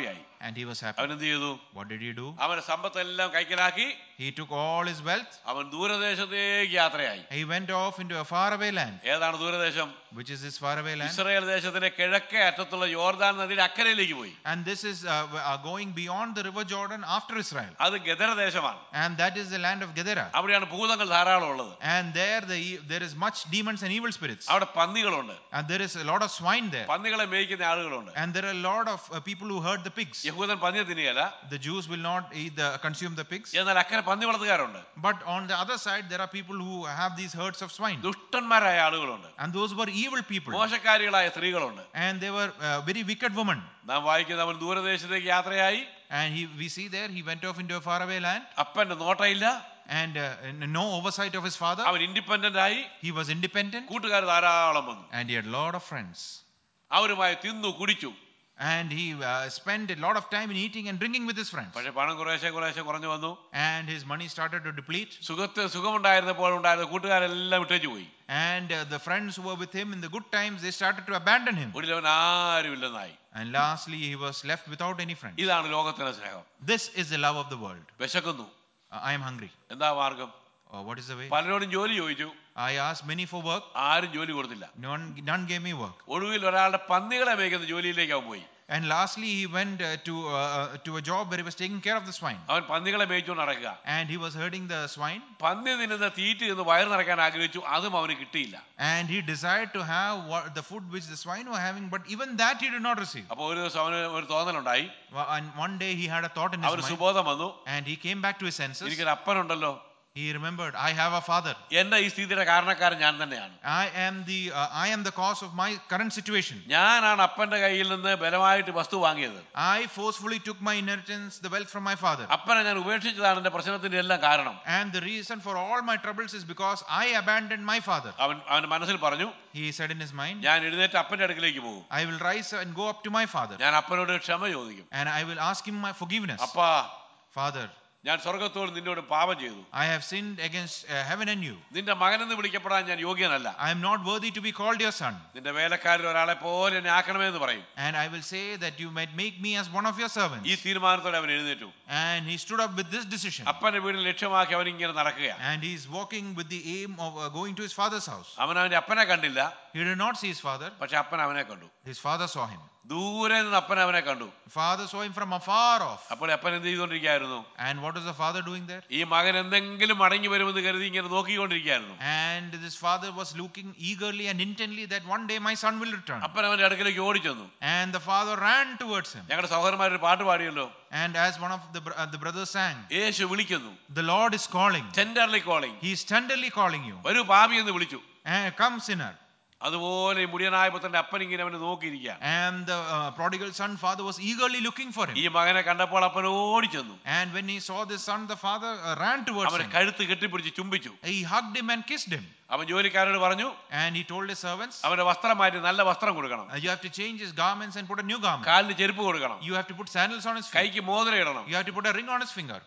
and he was happy. അവൻ എന്ത് ചെയ്തു? What did he do? അവന്റെ സമ്പത്തെല്ലാം കൈക്കലാക്കി He took all his wealth. അവൻ ദൂരദേശത്തേക്ക് യാത്രയായി. He went off into a faraway land. ഏതാണ് ദൂരദേശം? Which is this faraway land? Israel ദേശത്തിന്റെ കിഴക്കേ അറ്റത്തുള്ള യോർദാൻ നദിയുടെ അക്കരയിലേക്ക് പോയി. And this is uh, uh, going beyond the river Jordan after Israel. അത് ഗദര ദേശമാണ്. And that is the land of Gedera. അവിടെയാണ് ഭൂതങ്ങൾ ധാരാളം ഉള്ളത്. And there the there is much demons and evil spirits. അവിടെ പന്നികളുണ്ട്. And there is a lot of swine there. പന്നികളെ മേയ്ക്കുന്ന ആളുകളുണ്ട്. And there are a lot of uh, people who herd the pigs. യഹൂദൻ പന്നിയെ തിന്നുകയില്ല. The Jews will not eat the consume the pigs. എന്നാൽ അക്കരെ പന്നി വളർത്തുകാരുണ്ട്. But on the other side there are people who have these herds of swine. ദുഷ്ടന്മാരായ ആളുകളുണ്ട്. And those were evil people. മോശക്കാരികളായ സ്ത്രീകളുണ്ട്. And they were uh, very wicked women. നാം വായിക്കുന്ന അവൻ ദൂരദേശത്തേക്ക് യാത്രയായി. And he we see there he went off into a faraway land. അപ്പന്റെ നോട്ടയില്ല. And uh, no oversight of his father. അവൻ independent ആയി. He was independent. കൂട്ടുകാർ ധാരാളം വന്നു. And he had a lot of friends. അവരുമായി തിന്നു കുടിച്ചു. And he uh, spent a lot of time in eating and drinking with his friends. പക്ഷേ പണം കുറേശ്ശെ കുറേശ്ശെ കുറഞ്ഞു വന്നു. And his money started to deplete. സുഖത്തെ സുഖമുണ്ടായിരുന്നപ്പോൾ ഉണ്ടായിരുന്ന കൂട്ടുകാരെല്ലാം വിട്ടേച്ചു പോയി. And uh, the friends who were with him in the good times, they started to abandon him. ഒടുവിൽ അവൻ ആരുമില്ലെന്നായി. And lastly he was left without any friends. ഇതാണ് ലോകത്തിന്റെ സ്നേഹം. This is the love of the world. വിശക്കുന്നു. uh, I am hungry. എന്താ മാർഗം? Uh, what is the way? പലരോടും ജോലി ചോദിച്ചു. I asked many for work. ആരും ജോലി കൊടുത്തില്ല. None, none gave me work. ഒടുവിൽ ഒരാളുടെ പന്നികളെ മേയ്ക്കുന്ന ജോലിയിലേക്ക് അവൻ പോയി. And lastly he went uh, to uh, to a job where he was taking care of the swine. അവൻ പന്നികളെ മേയ്ച്ചുകൊണ്ട് നടക്കുക. And he was herding the swine. പന്നി തിന്നുന്ന തീറ്റി എന്ന് വയറ് നിറയ്ക്കാൻ ആഗ്രഹിച്ചു. അതും അവന് കിട്ടിയില്ല. And he desired to have what, the food which the swine were having, but even that he did not receive. അപ്പോൾ ഒരു ദിവസം അവന് ഒരു തോന്നലുണ്ടായി. And one day he had a thought in his അവന് mind. സുബോധം വന്നു. And he came back to his senses. എനിക്കൊരു അപ്പനുണ്ടല്ലോ. He remembered, I have a father. എന്റെ ഈ സ്ഥിതിയുടെ കാരണക്കാരൻ ഞാൻ തന്നെയാണ്. I am the uh, I am the cause of my current situation. ഞാനാണ് അപ്പന്റെ കയ്യിൽ നിന്ന് ബലമായിട്ട് വസ്തു വാങ്ങിയത്. I forcefully took my inheritance, the wealth from my father. അപ്പനെ ഞാൻ ഉപേക്ഷിച്ചതാണ് എന്റെ പ്രശ്നത്തിന്റെ എല്ലാം കാരണം. And the reason for all my troubles is because I abandoned my father. അവൻ അവന്റെ മനസ്സിൽ പറഞ്ഞു. He said in his mind, ഞാൻ എഴുന്നേറ്റ് അപ്പന്റെ അടുക്കലേക്ക് പോകും. I will rise and go up to my father. ഞാൻ അപ്പനോട് ക്ഷമ ചോദിക്കും. And I will ask him my forgiveness. അപ്പാ, Father, ഞാൻ സ്വർഗ്ഗത്തോട് നിന്നോട് പാപം ചെയ്തു. I have sinned against uh, heaven and you. നിന്റെ മകനെന്ന് വിളിക്കപ്പെടാൻ ഞാൻ യോഗ്യനല്ല. I am not worthy to be called your son. നിന്റെ വേലക്കാരിൽ ഒരാളെ പോലെ എന്നെ ആക്കണമേ എന്ന് പറയും. And I will say that you might make me as one of your servants. ഈ തീരുമാനത്തോടെ അവൻ എഴുന്നേറ്റു. And he stood up with this decision. അപ്പന്റെ വീടിന് ലക്ഷ്യമാക്കി അവൻ ഇങ്ങനെ നടക്കുകയാണ്. And he is walking with the aim of uh, going to his father's house. അവൻ അവന്റെ അപ്പനെ കണ്ടില്ല. He did not see his father. പക്ഷെ അപ്പൻ അവനെ കണ്ടു. His father saw him. ദൂരെ നിന്ന് അപ്പൻ അവനെ കണ്ടു. Father saw him from afar off. അപ്പോൾ അപ്പൻ എന്ത് ചെയ്തുകൊണ്ടിരിക്കുകയായിരുന്നു? And what was the father doing there? ഈ മകൻ എന്തെങ്കിലും മടങ്ങി വരുമെന്ന് കരുതി ഇങ്ങനെ നോക്കിക്കൊണ്ടിരിക്കുകയായിരുന്നു. And this father was looking eagerly and intently that one day my son will return. അപ്പൻ അവന്റെ അടുക്കലേക്ക് ഓടിച്ചെന്നു. And the father ran towards him. ഞങ്ങളുടെ സഹോദരന്മാർ ഒരു പാട്ട് പാടിയല്ലോ. And as one of the uh, the brothers sang, യേശു വിളിക്കുന്നു. the Lord is calling. Tenderly calling. He is tenderly calling you. ഒരു പാപി എന്ന് വിളിച്ചു. And come sinner. അതുപോലെ ഈ മുടിയനായ പുത്രന്റെ അപ്പൻ ഇങ്ങനെ അവനെ നോക്കിയിരിക്കുകയാണ്. And the uh, prodigal son father was eagerly looking for him. ഈ മകനെ കണ്ടപ്പോൾ അപ്പൻ ഓടിച്ചെന്നു. And when he saw this son, the father uh, ran towards അവനെ him. കഴുത്ത് കെട്ടിപ്പിടിച്ച് ചുംബിച്ചു. He hugged him and kissed him. അവൻ ജോലിക്കാരോട് പറഞ്ഞു. And he told his servants, അവന്റെ വസ്ത്രം മാറ്റി നല്ല വസ്ത്രം കൊടുക്കണം. uh, you have to change his garments and put a new garment. കാലിന് ചെരുപ്പ് കൊടുക്കണം. You have to put sandals on his feet. കൈക്ക് മോതിരം ഇടണം. You have to put a ring on his finger.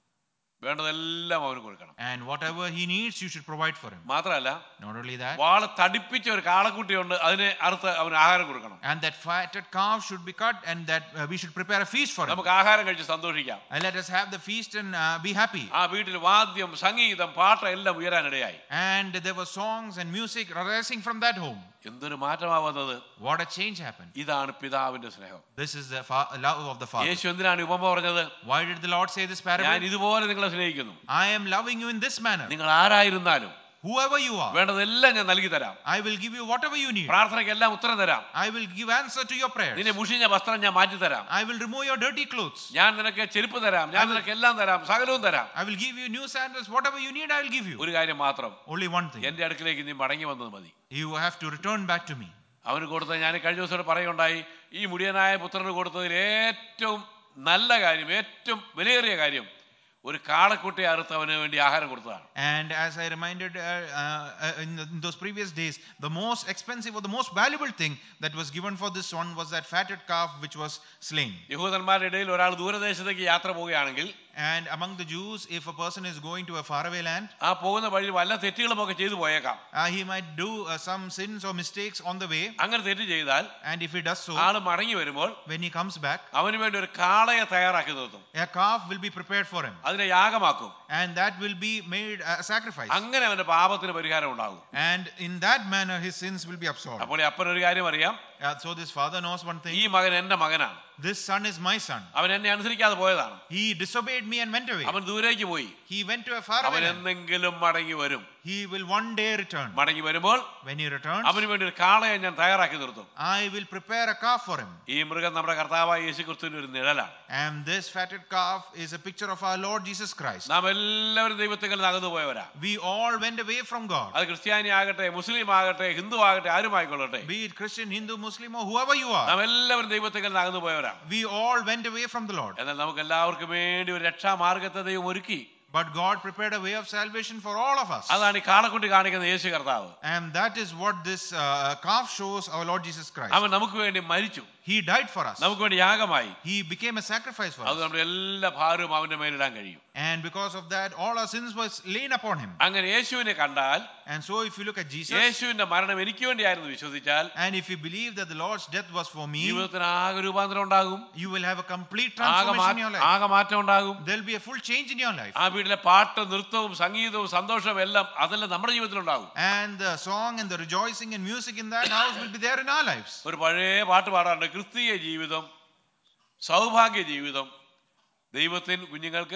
വേണ്ടതെല്ലാം അവന് കൊടുക്കണം. And whatever he needs, you should provide for him. മാത്രമല്ല, not only that, വാള് തടിപ്പിച്ച ഒരു കാളക്കുട്ടിയുണ്ട്, അതിനെ അറുത്ത് അവന് ആഹാരം കൊടുക്കണം. and that fatted calf should be cut, and that uh, we should prepare a feast for him. നമുക്ക് ആഹാരം കഴിച്ച് സന്തോഷിക്കാം. And let us have the feast and uh, be happy. ആ വീട്ടിൽ വാദ്യം, സംഗീതം, പാട്ട് എല്ലാം ഉയരാനിടയായി. And there were songs and music rising from that home. എന്തൊരു മാറ്റമാവുന്നത്! What a change happened! ഇതാണ് പിതാവിന്റെ സ്നേഹം. This is the fa- love of the Father. യേശു എന്തിനാണ് ഉപമ പറഞ്ഞത്? Why did the Lord say this parable? ഞാൻ ഇതുപോലെ നിങ്ങളെ സ്നേഹിക്കുന്നു. I am loving you in this manner. നിങ്ങൾ ആരായിരുന്നാലും whoever you are, വേണ്ടതെല്ലാം ഞാൻ നൽകി തരാം. I will give you whatever you need. പ്രാർത്ഥനയ്ക്കെല്ലാം ഉത്തരം തരാം. I will give answer to your prayers. നിന്റെ മുഷിഞ്ഞ വസ്ത്രം ഞാൻ മാറ്റി തരാം. I will remove your dirty clothes. ഞാൻ നിനക്ക് ചെരുപ്പ് തരാം. ഞാൻ നിനക്ക് എല്ലാം തരാം, സകലവും തരാം. I will give you new sandals. Whatever you need, I will give you. ഒരു കാര്യം മാത്രം, only one thing. എന്റെ അടുക്കിലേക്ക് നീ മടങ്ങി വന്നത് മതി. You have to return back to me. അവന് കൊടുത്ത, ഞാൻ കഴിഞ്ഞ ദിവസം പറയുണ്ടായി, ഈ മുടിയനായ പുത്രന് കൊടുത്തതിൽ ഏറ്റവും നല്ല കാര്യം, ഏറ്റവും വിലയേറിയ കാര്യം ഒരു കാളക്കുട്ടിയെ അറുത്ത് അവന് വേണ്ടി ആഹാരം കൊടുത്തതാണ്. And as I reminded uh, uh, in, the, in those previous days, the most expensive or the most valuable thing that was given for this one was that fatted calf which was slain. യഹൂദന്മാരുടെ ഇടയിൽ ഒരാൾ ദൂരദേശത്തേക്ക് യാത്ര പോവുകയാണെങ്കിൽ, And among the Jews, if a person is going to a faraway land, ആ പോകുന്ന വഴിയിൽ വല്ല തെറ്റുകളുമൊക്കെ ചെയ്തു പോയേക്കാം. uh, he might do uh, some sins or mistakes on the way. അങ്ങനെ തെറ്റ് ചെയ്താൽ And if he does so, ആള് മടങ്ങി വരുമ്പോൾ when he comes back, അവന് വേണ്ടി ഒരു കാളയെ തയ്യാറാക്കി നിർത്തും. a calf will be prepared for him, അതിനെ യാഗമാക്കും. and that will be made a sacrifice. അങ്ങനെ അവന്റെ പാപത്തിന് പരിഹാരം ഉണ്ടാകും. And in that manner his sins will be absolved. അപ്പോൾ ഈ അപ്പനൊരു കാര്യം അറിയാം, Uh, so this father knows one thing. ഈ മകൻ എന്റെ മകനാണ്, This son is my son. അവൻ എന്നെ അനുസരിക്കാതെ പോയതാണ്, He disobeyed me and went away. അവൻ ദൂരേക്ക് പോയി, He went to a faraway അവൻ land. എന്തെങ്കിലും മടങ്ങി വരും. He will one day return. മടങ്ങി വരുമ്പോൾ When he returns, അവന് വേണ്ടി ഒരു കാളയെ ഞാൻ തയ്യാറാക്കി നിർത്തും. I will prepare a calf for him. ഈ മൃഗം നമ്മുടെ കർത്താവായ യേശു ക്രിസ്തുവിന്റെ ഒരു നിഴലാണ്. And this fatted calf is a picture of our Lord Jesus Christ. നാം എല്ലാവരും ദൈവത്തിൽ അകന്നു പോയവരാ. We all went away from God. അത് ക്രിസ്ത്യാനി ആകട്ടെ, മുസ്ലിം ആകട്ടെ, ഹിന്ദു ആകട്ടെ, ആരുമായിക്കൊള്ളട്ടെ, Be it Christian, Hindu, Muslim, or whoever you are. നാം എല്ലാവരും ദൈവത്തിൽ അകന്നു പോയവരാ. We all went away from the Lord. എന്നാൽ നമുക്ക് എല്ലാവർക്കും വേണ്ടി ഒരു രക്ഷാമാർഗത്തെ ദൈവം ഒരുക്കി. But God prepared a way of salvation for all of us. അതാണ് ഈ കാളക്കുട്ടി കാണിക്കുന്ന യേശു കർത്താവ്. And that is what this uh, calf shows our Lord Jesus Christ. അവൻ നമുക്ക് വേണ്ടി മരിച്ചു, He died for us. നമുക്ക് വേണ്ടി യാഗമായി. He became a sacrifice for അത് us. നമ്മുടെ എല്ലാ ഭാരവും അവന്റെ മേലിടാൻ കഴിയും. And because of that, all our sins was laid upon him. അങ്ങനെ യേശുവിനെ കണ്ടാൽ, And so if you look at Jesus, യേശുവിന്റെ മരണം എനിക്ക് വേണ്ടിയായിരുന്നു വിശ്വസിച്ചാൽ, and if you believe that the Lord's death was for me, ജീവിതത്തിന് ആകെ രൂപാന്തരം ഉണ്ടാകും, you will have a complete ആകെ transformation in your life. ആകെ മാറ്റം ഉണ്ടാകും. There will be a full change in your life. ആ വീട്ടിലെ പാട്ട്, നൃത്തവും സംഗീതവും സന്തോഷവും എല്ലാം അതെല്ലാം നമ്മുടെ ജീവിതത്തിൽ ഉണ്ടാകും. And the song and the rejoicing and music in that house will be there in our lives. ഒരു പഴയ പാട്ട് പാടാറുണ്ട്, ക്രിസ്തീയ ജീവിതം സൗഭാഗ്യ ജീവിതം, ദൈവത്തിന് കുഞ്ഞുങ്ങൾക്ക്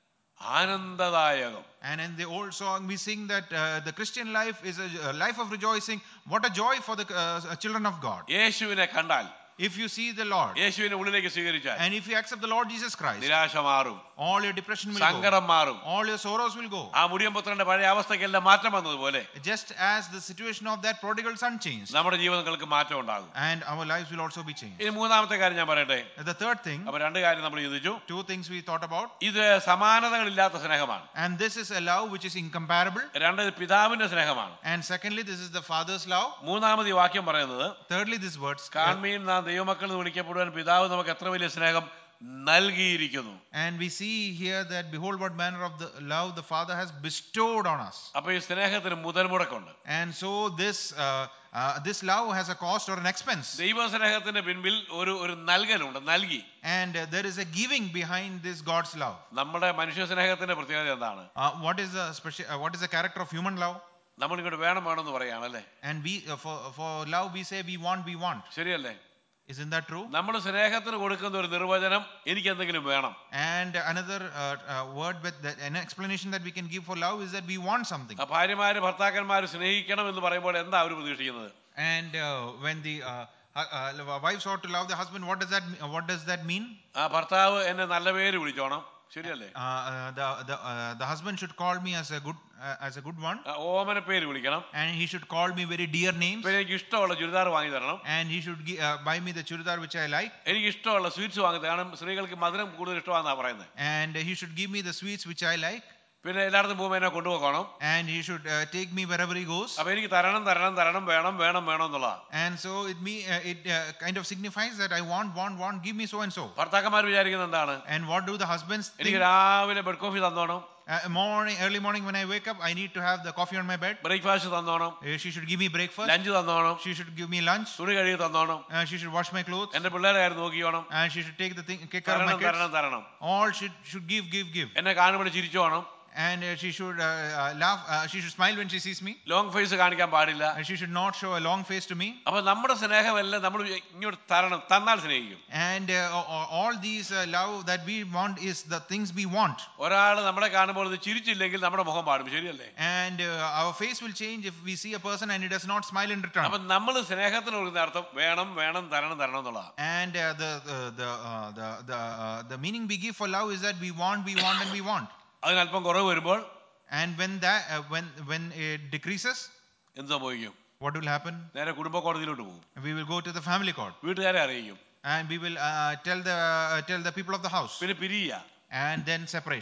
ആനന്ദദായകം. And in the old song we sing that uh, the Christian life is a, a life of rejoicing. What a joy for the uh, children of God. യേശുവിനെ കണ്ടാൽ, If you see the Lord, യേശുവിനെ ഉള്ളിലേക്ക് സ്വീകരിച്ചാൽ, and if you accept the Lord Jesus Christ, നിരാശ മാറും, all your depression will go, സങ്കടം മാറും. all your sorrows will go. ആ മുടിയമ്പുത്രന്റെ പഴയ അവസ്ഥയ്ക്കെല്ലാം മാറ്റം വന്നതുപോലെ Just as the situation of that prodigal son changed, നമ്മുടെ ജീവിതങ്ങൾക്ക് മാറ്റം ഉണ്ടാകും. and our lives will also be changed. ഇനി മൂന്നാമത്തെ കാര്യം ഞാൻ പറയട്ടെ. The third thing, അപ്പൊ രണ്ട് കാര്യം നമ്മൾ ചിന്തിച്ചു. two things we thought about, ഇത് സമാനതകളില്ലാത്ത സ്നേഹമാണ്. and this is a love which is incomparable. രണ്ട്, പിതാവിന്റെ സ്നേഹമാണ്. And secondly, this is the Father's love. മൂന്നാമത് ഈ വാക്യം പറയുന്നത്, Thirdly, these words, കാൺമീൻ നാം ദൈവമക്കൾ എന്ന് വിളിക്കപ്പെടുവാൻ പിതാവ് നമുക്ക് എത്ര വലിയ സ്നേഹം നൽകിയിരിക്കുന്നു. and we see here that behold what manner of the love the Father has bestowed on us. അപ്പൊ ഈ സ്നേഹത്തിന് മുതൽ മുടക്കുണ്ട്. And so this uh, uh, this love has a cost or an expense. ദൈവ സ്നേഹത്തിന്റെ പിൻപിൽ ഒരു ഒരു നൽകലുണ്ട്, നൽകി. And uh, there is a giving behind this God's love. നമ്മുടെ മനുഷ്യ സ്നേഹത്തിന്റെ പ്രത്യേകത എന്താണ്? Uh, what is the special uh, what is the character of human love? നമ്മൾ ഇങ്ങോട്ട് വേണം വേണമെന്ന് പറയാണല്ലേ. And we uh, for for love we say we want we want. ശരിയല്ലേ? Isn't that true? നമ്മൾ സ്നേഹത്തിന് കൊടുക്കുന്ന ഒരു നിർവചനം, എനിക്ക് എന്തെങ്കിലും വേണം. And another uh, uh, word with the, an explanation that we can give for love is that we want something. ഭാര്യമാര് ഭർത്താക്കന്മാര് സ്നേഹിക്കണം എന്ന് പറയുമ്പോൾ എന്താ അവർ പ്രതീക്ഷിക്കുന്നത്? And uh, when the uh, uh, uh, wives ought to love the husband, what does that what does that mean? ആ ഭർത്താവ് എന്നെ നല്ല പേര് വിളിച്ചോണം, ശരിയല്ലേ? Uh, uh, the the uh, the husband should call me as a good uh, as a good one. ഓമന പേര് വിളിക്കണം. And he should call me very dear names. പിന്നെ എനിക്ക് ഇഷ്ടമുള്ള ചുരിദാർ വാങ്ങി തരണം. And he should gi- uh, buy me the churidar which I like. എനിക്ക് ഇഷ്ടമുള്ള sweets വാങ്ങി തരണം. സ്ത്രീകൾക്ക് മധുരം കൂടുതൽ ഇഷ്ടമാണെന്നാ പറയുന്നത്. And he should give me the sweets which I like. പിന്നെ എല്ലായിടത്തും പോകുമ്പോൾ എന്നെ കൊണ്ടുപോകണം. And he should uh, take me wherever he goes. അപ്പൊ എനിക്ക് തരണം തരണം തരണം വേണം വേണം വേണം എന്നുള്ള. And so it me uh, it uh, kind of signifies that I want want want give me so and so. ഭർത്താക്കന്മാർ വിചാരിക്കുന്നത് എന്താണ്? And what do the husbands think? എനിക്ക് രാവിലെ ബെഡ് കോഫി തന്നോണം. Uh, morning early morning when I wake up I need to have the coffee on my bed. Breakfast തന്നോണം. Uh, she should give me breakfast. Lunch തന്നോണം. She should give me lunch. തുണി കഴുകി തന്നോണം. Uh, she should wash my clothes. എന്റെ പിള്ളേരെ കാര്യം നോക്കിയോണം. And she should take the thing take care of my തരണം kids. തരണം തരണം. All should should give give give. എന്നെ കാണുമ്പോൾ ചിരിച്ചോണം. And uh, she should uh, uh, laugh uh, she should smile when she sees me. Long face കാണിക്കാൻ പാടില്ല. And she should not show a long face to me. അപ്പൊ നമ്മുടെ സ്നേഹമെല്ലാം നമ്മൾ ഇങ്ങോട്ട് തരണം, തന്നാൽ സ്നേഹിക്കും. And uh, all these uh, love that we want is the things we want. ഒരാൾ നമ്മളെ കാണുമ്പോൾ ഇത് ചിരിച്ചില്ലെങ്കിൽ നമ്മുടെ മുഖം പാടും, ശരിയല്ലേ? And uh, our face will change if we see a person and he does not smile in return. അപ്പൊ നമ്മൾ സ്നേഹത്തിന് കൊടുക്കുന്ന അർത്ഥം വേണം വേണം തരണം തരണം എന്നുള്ളതാണ്. And uh, the the the uh, the the, uh, the meaning we give for love is that we want we want and we want. അതിന് അല്പം കുറവ് വരുമ്പോൾ, and when that uh, when when it decreases, എന്ത് സംഭവിക്കും? what will happen? നേരെ കുടുംബ കോടതിയിലോട്ട് പോകും. We will go to the family court. വീട്ടുകാരെ അറിയിക്കും. And we will uh, tell the uh, tell the people of the house. പിന്നെ പിരിയ. And then separation.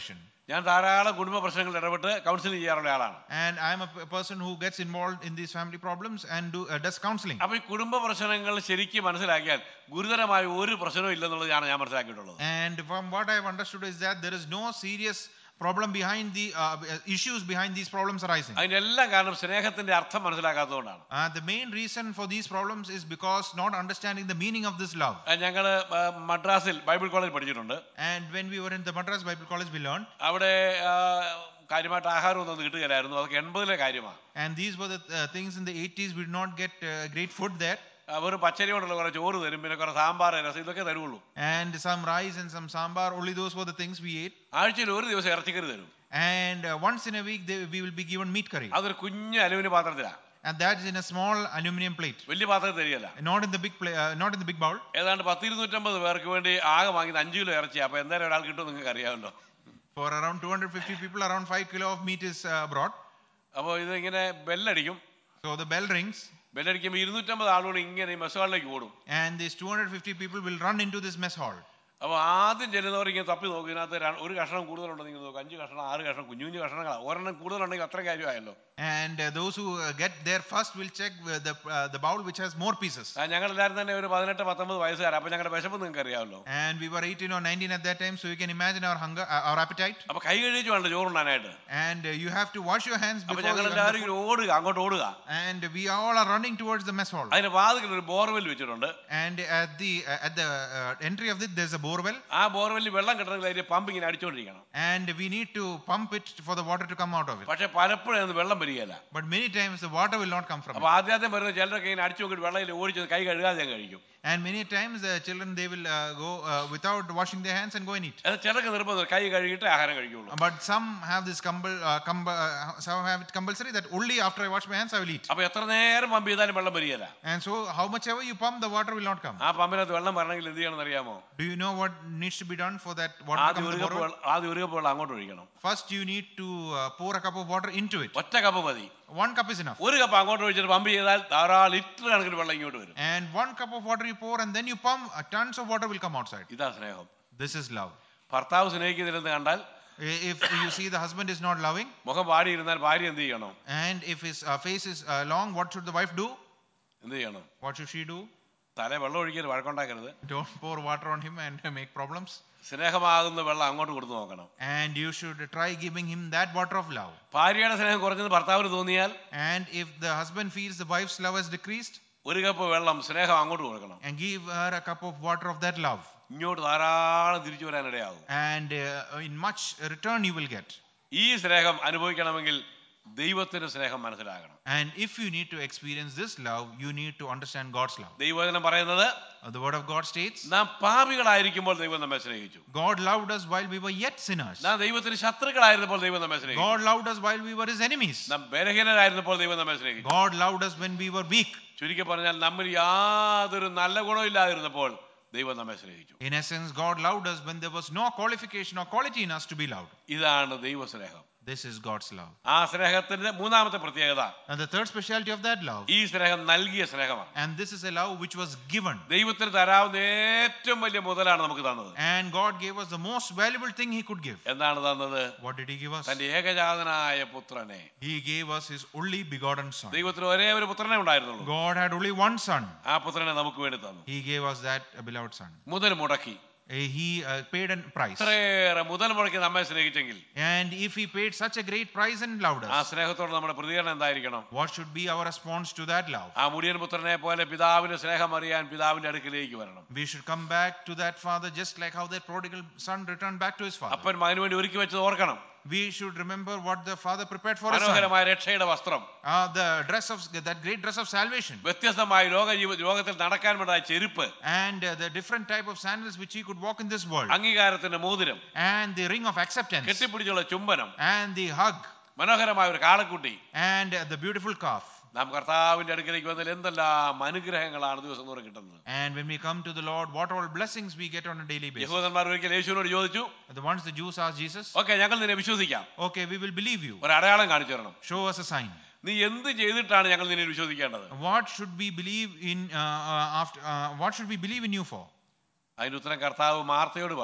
ഞാൻ ധാരാളം കുടുംബ പ്രശ്നങ്ങളിൽ ഇടപെട്ട് കൗൺസിലിംഗ് ചെയ്യാറുള്ള ആളാണ്. And I am a p- person who gets involved in these family problems and do uh, does counseling. അപ്പൊ ഈ കുടുംബ പ്രശ്നങ്ങൾ ശരിക്കും മനസ്സിലാക്കിയാൽ ഗുരുതരമായ ഒരു പ്രശ്നവും ഇല്ലെന്നുള്ളതാണ് ഞാൻ മനസ്സിലാക്കിയിട്ടുള്ളത്. And from what I have understood is that there is no serious problem behind the uh, issues behind these problems arising. അതിന്റെ എല്ലാം കാരണം സ്നേഹത്തിന്റെ അർത്ഥം മനസ്സിലാക്കാത്തതുകൊണ്ടാണ്. Uh, the main reason for these problems is because not understanding the meaning of this love. ഞങ്ങൾ മദ്രാസിൽ Bible കോളേജിൽ പഠിച്ചിട്ടുണ്ട്. And when we were in the Madras Bible College, we learned. അവിടെ കാര്യമായിട്ട് ആഹാരമൊന്നും കിട്ടുകയില്ലായിരുന്നു. അതൊക്കെ എൺപതിലെ കാര്യമാണ്. And these were the uh, things in the eighties. We did not get uh, great food there. വെറും പച്ചരി കൊണ്ടുള്ള കുറെ ചോറ് തരും, പിന്നെ കുറെ സാമ്പാർ രസം ഇതൊക്കെ തരുള്ളൂ. And some rice and some sambar, only those were the things we ate. ആഴ്ചയിൽ ഒരു ദിവസം ഇറച്ചിക്കറി തരും. And uh, once in a week they, we will be given meat curry. അതൊരു കുഞ്ഞു അലുമിനിയം പാത്രത്തിലാണ്. And that is in a small aluminum plate. വലിയ പാത്രത്തിൽ തരികയല്ല. Not in the big plate, uh, not in the big bowl. ഏതാണ്ട് പത്തിരുന്നൂറ്റമ്പത് പേർക്ക് വേണ്ടി ആകെ വാങ്ങിയത് അഞ്ചു കിലോ ഇറച്ചി. അപ്പൊ എന്തായാലും ഒരാൾ കിട്ടും, നിങ്ങൾക്ക് അറിയാമല്ലോ. For around two hundred fifty people, around five kilo of meat is uh, brought. അപ്പോൾ ഇത് ഇങ്ങനെ ബെല്ലടിക്കും. So the bell rings. ബെല്ലടിക്കുമ്പോൾ ഇരുന്നൂറ്റമ്പത് ആളുകൾ ഇങ്ങനെ ഈ മെസ് ഹാളിലേക്ക് ഓടും. And these two hundred fifty people will run into this mess hall. അപ്പോൾ ആദ്യം ചെല്ലുന്നവർ ഇങ്ങനെ തപ്പി നോക്കും, ഇതിനകത്ത് ഒരു കഷ്ണം കൂടുതലുണ്ടെന്ന് ഇങ്ങനെ നോക്കും. അഞ്ച് കഷ്ണം ആറ് കഷ്ണം കുഞ്ഞു കുഞ്ഞു കഷ്ണങ്ങളാണ്. ഒരെണ്ണം കൂടുതലുണ്ടെങ്കിൽ അത്ര കാര്യമായല്ലോ. And uh, those who uh, get there first will check uh, the uh, the bowl which has more pieces. ഞങ്ങൾ എല്ലാവരും തന്നെ ഒരു പതിനെട്ട് പത്തൊമ്പത് വയസ്സുകാരാണ്. അപ്പോൾ ഞങ്ങളുടെ വിശപ്പ് നിങ്ങൾക്ക് അറിയാമല്ലോ. And we were eighteen or nineteen at that time, so you can imagine our hunger, uh, our appetite. അപ്പോൾ കൈ കഴുകിച്ച് വേണ്ട ചോറുണ്ണാനായിട്ട്. And uh, you have to wash your hands before. അപ്പോൾ ഞങ്ങൾ എല്ലാവരും ഓടുക, അങ്ങോട്ട് ഓടുക. And we all are running towards the mess hall. അതിന് വാതിൽക്കൽ ഒരു ബോർവെൽ വെച്ചിട്ടുണ്ട്. And at the uh, at the uh, entry of it there's a borewell. ആ ബോർവെല്ലിൽ വെള്ളം കിട്ടണമെങ്കിൽ അതിന്റെ പമ്പ് ഇങ്ങനെ അടിച്ചുകൊണ്ടിരിക്കണം. And we need to pump it for the water to come out of it. പക്ഷേ പലപ്പോഴും അത് വെള്ളം വരികയില്ല. But many times the water will not come from it. അപ്പോൾ ആദ്യം വരുന്ന ചിലരൊക്കെ ഇങ്ങനെ അടിച്ചു നോക്കിയിട്ട് വെള്ളത്തിൽ ഓടിച്ച് കൈ കഴുകാതെ കഴിക്കും. And many times the children they will uh, go uh, without washing their hands and go and eat. അത് ചിലർക്ക് നിർബന്ധം കൈ കഴുകിയിട്ട് ആഹാരം കഴിക്കുള്ളൂ. But some have this compul uh, com- uh, some have it compulsory that only after I wash my hands I will eat. അപ്പോൾ എത്ര നേരം പമ്പ് ചെയ്താലും വെള്ളം വരികയില്ല. And so how much ever you pump the water will not come. ആ പമ്പിനകത്ത് വെള്ളം വരണമെങ്കിൽ എന്ത് ചെയ്യണമെന്ന് അറിയാമോ? Do you know what needs to be done for that water to come to the borewell? ആദ്യം ഒരു കപ്പ് വെള്ളം അങ്ങോട്ട് ഒഴിക്കണം. First you need to uh, pour a cup of water into it. ഒറ്റ കപ്പ് മതി. One cup is enough. ഒരു cup അങ്ങോട്ട് ഒഴിച്ചിട്ട് പമ്പ് ചെയ്താൽ ധാരാളം ലിറ്റർ കണക്കിന് വെള്ളം ഇങ്ങോട്ട് വരും. And one cup of water you pour and then you pump, uh, tons of water will come outside. ഇതാ സ്നേഹം. This is love. ഭർത്താവ് സ്നേഹിക്കുന്നില്ലെന്ന് കണ്ടാൽ, If you see the husband is not loving, മുഖം വാടിയിരുന്നാൽ ഭാര്യ എന്ത് ചെയ്യണം? and if his uh, face is uh, long, what should the wife do? എന്ത് ചെയ്യണം? What should she do? തല വെള്ളം ഒഴിക്കരുത്, വഴക്കുണ്ടാക്കരുത്. Don't pour water on him and make problems. സ്നേഹമാകുന്ന വെള്ളം അങ്ങോട്ട് കൊടുത്തു നോക്കണം. And you should try giving him that water of love. ഭാര്യയുടെ സ്നേഹം കുറഞ്ഞെന്ന് ഭർത്താവിന് തോന്നിയാൽ, And if the husband feels the wife's love has decreased, ഒരു കപ്പ് വെള്ളം സ്നേഹം അങ്ങോട്ട് കൊടുക്കണം. and give her a cup of water of that love. ഇങ്ങോട്ട് ധാരാളം തിരിച്ചു വരാനിടയാകും. And uh, in much return you will get. ഈ സ്നേഹം അനുഭവിക്കണമെങ്കിൽ ദൈവത്തിന്റെ സ്നേഹം മനസ്സിലാക്കണം. And if you need to experience this love, you need to understand God's love. ദൈവവചനം പറയുന്നത്, Uh, the word of God states, നാം പാപികളായിരിക്കുമ്പോൾ ദൈവം നമ്മെ സ്നേഹിച്ചു. God loved us while we were yet sinners. നാം ദൈവത്തിന് ശത്രുക്കളായിരുന്നപ്പോൾ ദൈവം നമ്മെ സ്നേഹിച്ചു. God loved us while we were his enemies. നാം ബലഹീനരായിരുന്നപ്പോൾ ദൈവം നമ്മെ സ്നേഹിച്ചു. God loved us when we were weak. ചുരുക്കി പറഞ്ഞാൽ നമ്മൾ യാതൊരു നല്ല ഗുണമില്ലാതിരുന്നപ്പോൾ ദൈവം നമ്മെ സ്നേഹിച്ചു. In essence, God loved us when there was no qualification or quality in us to be loved. ഇതാണ് ദൈവസ്നേഹം. This is God's love. ആ സ്നേഹത്തിന്റെ മൂന്നാമത്തെ പ്രത്യേകത, And the third specialty of that love, ഈ സ്നേഹം നൽകിയ സ്നേഹമാണ്. and this is a love which was given. ദൈവത്തിന് തരാവുന്ന ഏറ്റവും വലിയ മുതലാണ് നമുക്ക് തന്നത്. And God gave us the most valuable thing he could give. എന്താണ് തന്നത്? What did he give us? തന്റെ ഏകജാതനായ പുത്രനെ. He gave us his only begotten son. ദൈവത്തിന് ഒരേ ഒരു പുത്രനെ ഉണ്ടായിരുന്നുള്ളൂ. God had only one son. ആ പുത്രനെ നമുക്ക് വേണ്ടി തന്നു. He gave us that uh, beloved son. മുതൽ മുടക്കി. He uh, paid a price. ഇത്രയേറെ മുതൽ മുടക്കി നമ്മെ സ്നേഹിച്ചെങ്കിൽ, And if he paid such a great price and loved ആ us, സ്നേഹത്തോട് നമ്മുടെ പ്രതികരണം എന്തായിരിക്കണം? what should be our response to that love? ആ മുടിയൻ പുത്രനെ പോലെ പിതാവിന്റെ സ്നേഹം അറിയാൻ പിതാവിന്റെ അടുക്കിലേക്ക് വരണം. We should come back to that father just like how that prodigal son returned back to his father. അപ്പൻ മകന് വേണ്ടി ഒരുക്കി വെച്ചത് ഓർക്കണം. We should remember what the father prepared for his son. മനോഹരമായ രക്ഷയുടെ വസ്ത്രം, Uh, the dress of that great dress of salvation, വ്യത്യസ്തമായ ലോക ലോകത്തിൽ നടക്കാൻ വേണ്ട ചെരുപ്പ്, and uh, the different type of sandals which he could walk in this world, അംഗീകാരത്തിന്റെ മോതിരം, and the ring of acceptance, കെട്ടിപ്പിടിച്ചുള്ള ചുംബനം, and the hug, മനോഹരമായ ഒരു കാളക്കുട്ടി, and uh, the beautiful calf. നാം കർത്താവിന്റെ അടുക്കലേക്ക് വന്നാൽ എന്തെല്ലാം അനുഗ്രഹങ്ങളാണ് ദിവസം തോറും കിട്ടുന്നത്. And when we come to the Lord, what all blessings we get on a daily basis. യഹൂദന്മാർ ഒരിക്കൽ യേശുവിനോട് ചോദിച്ചു, The ones the Jews asked Jesus, okay ഞങ്ങൾ നിന്നെ വിശ്വസിക്കാം, okay, we will believe you. ഒരു അടയാളം കാണിച്ചു തരണം. Show us a sign. നീ എന്ത് ചെയ്തിട്ടാണ് ഞങ്ങൾ നിന്നെ വിശ്വസിക്കേണ്ടത്? What should we believe in? Uh, uh, after uh, what should we believe in you for? അതിന് ഉത്തരം കർത്താവ് മാർത്തയോട് പറഞ്ഞു,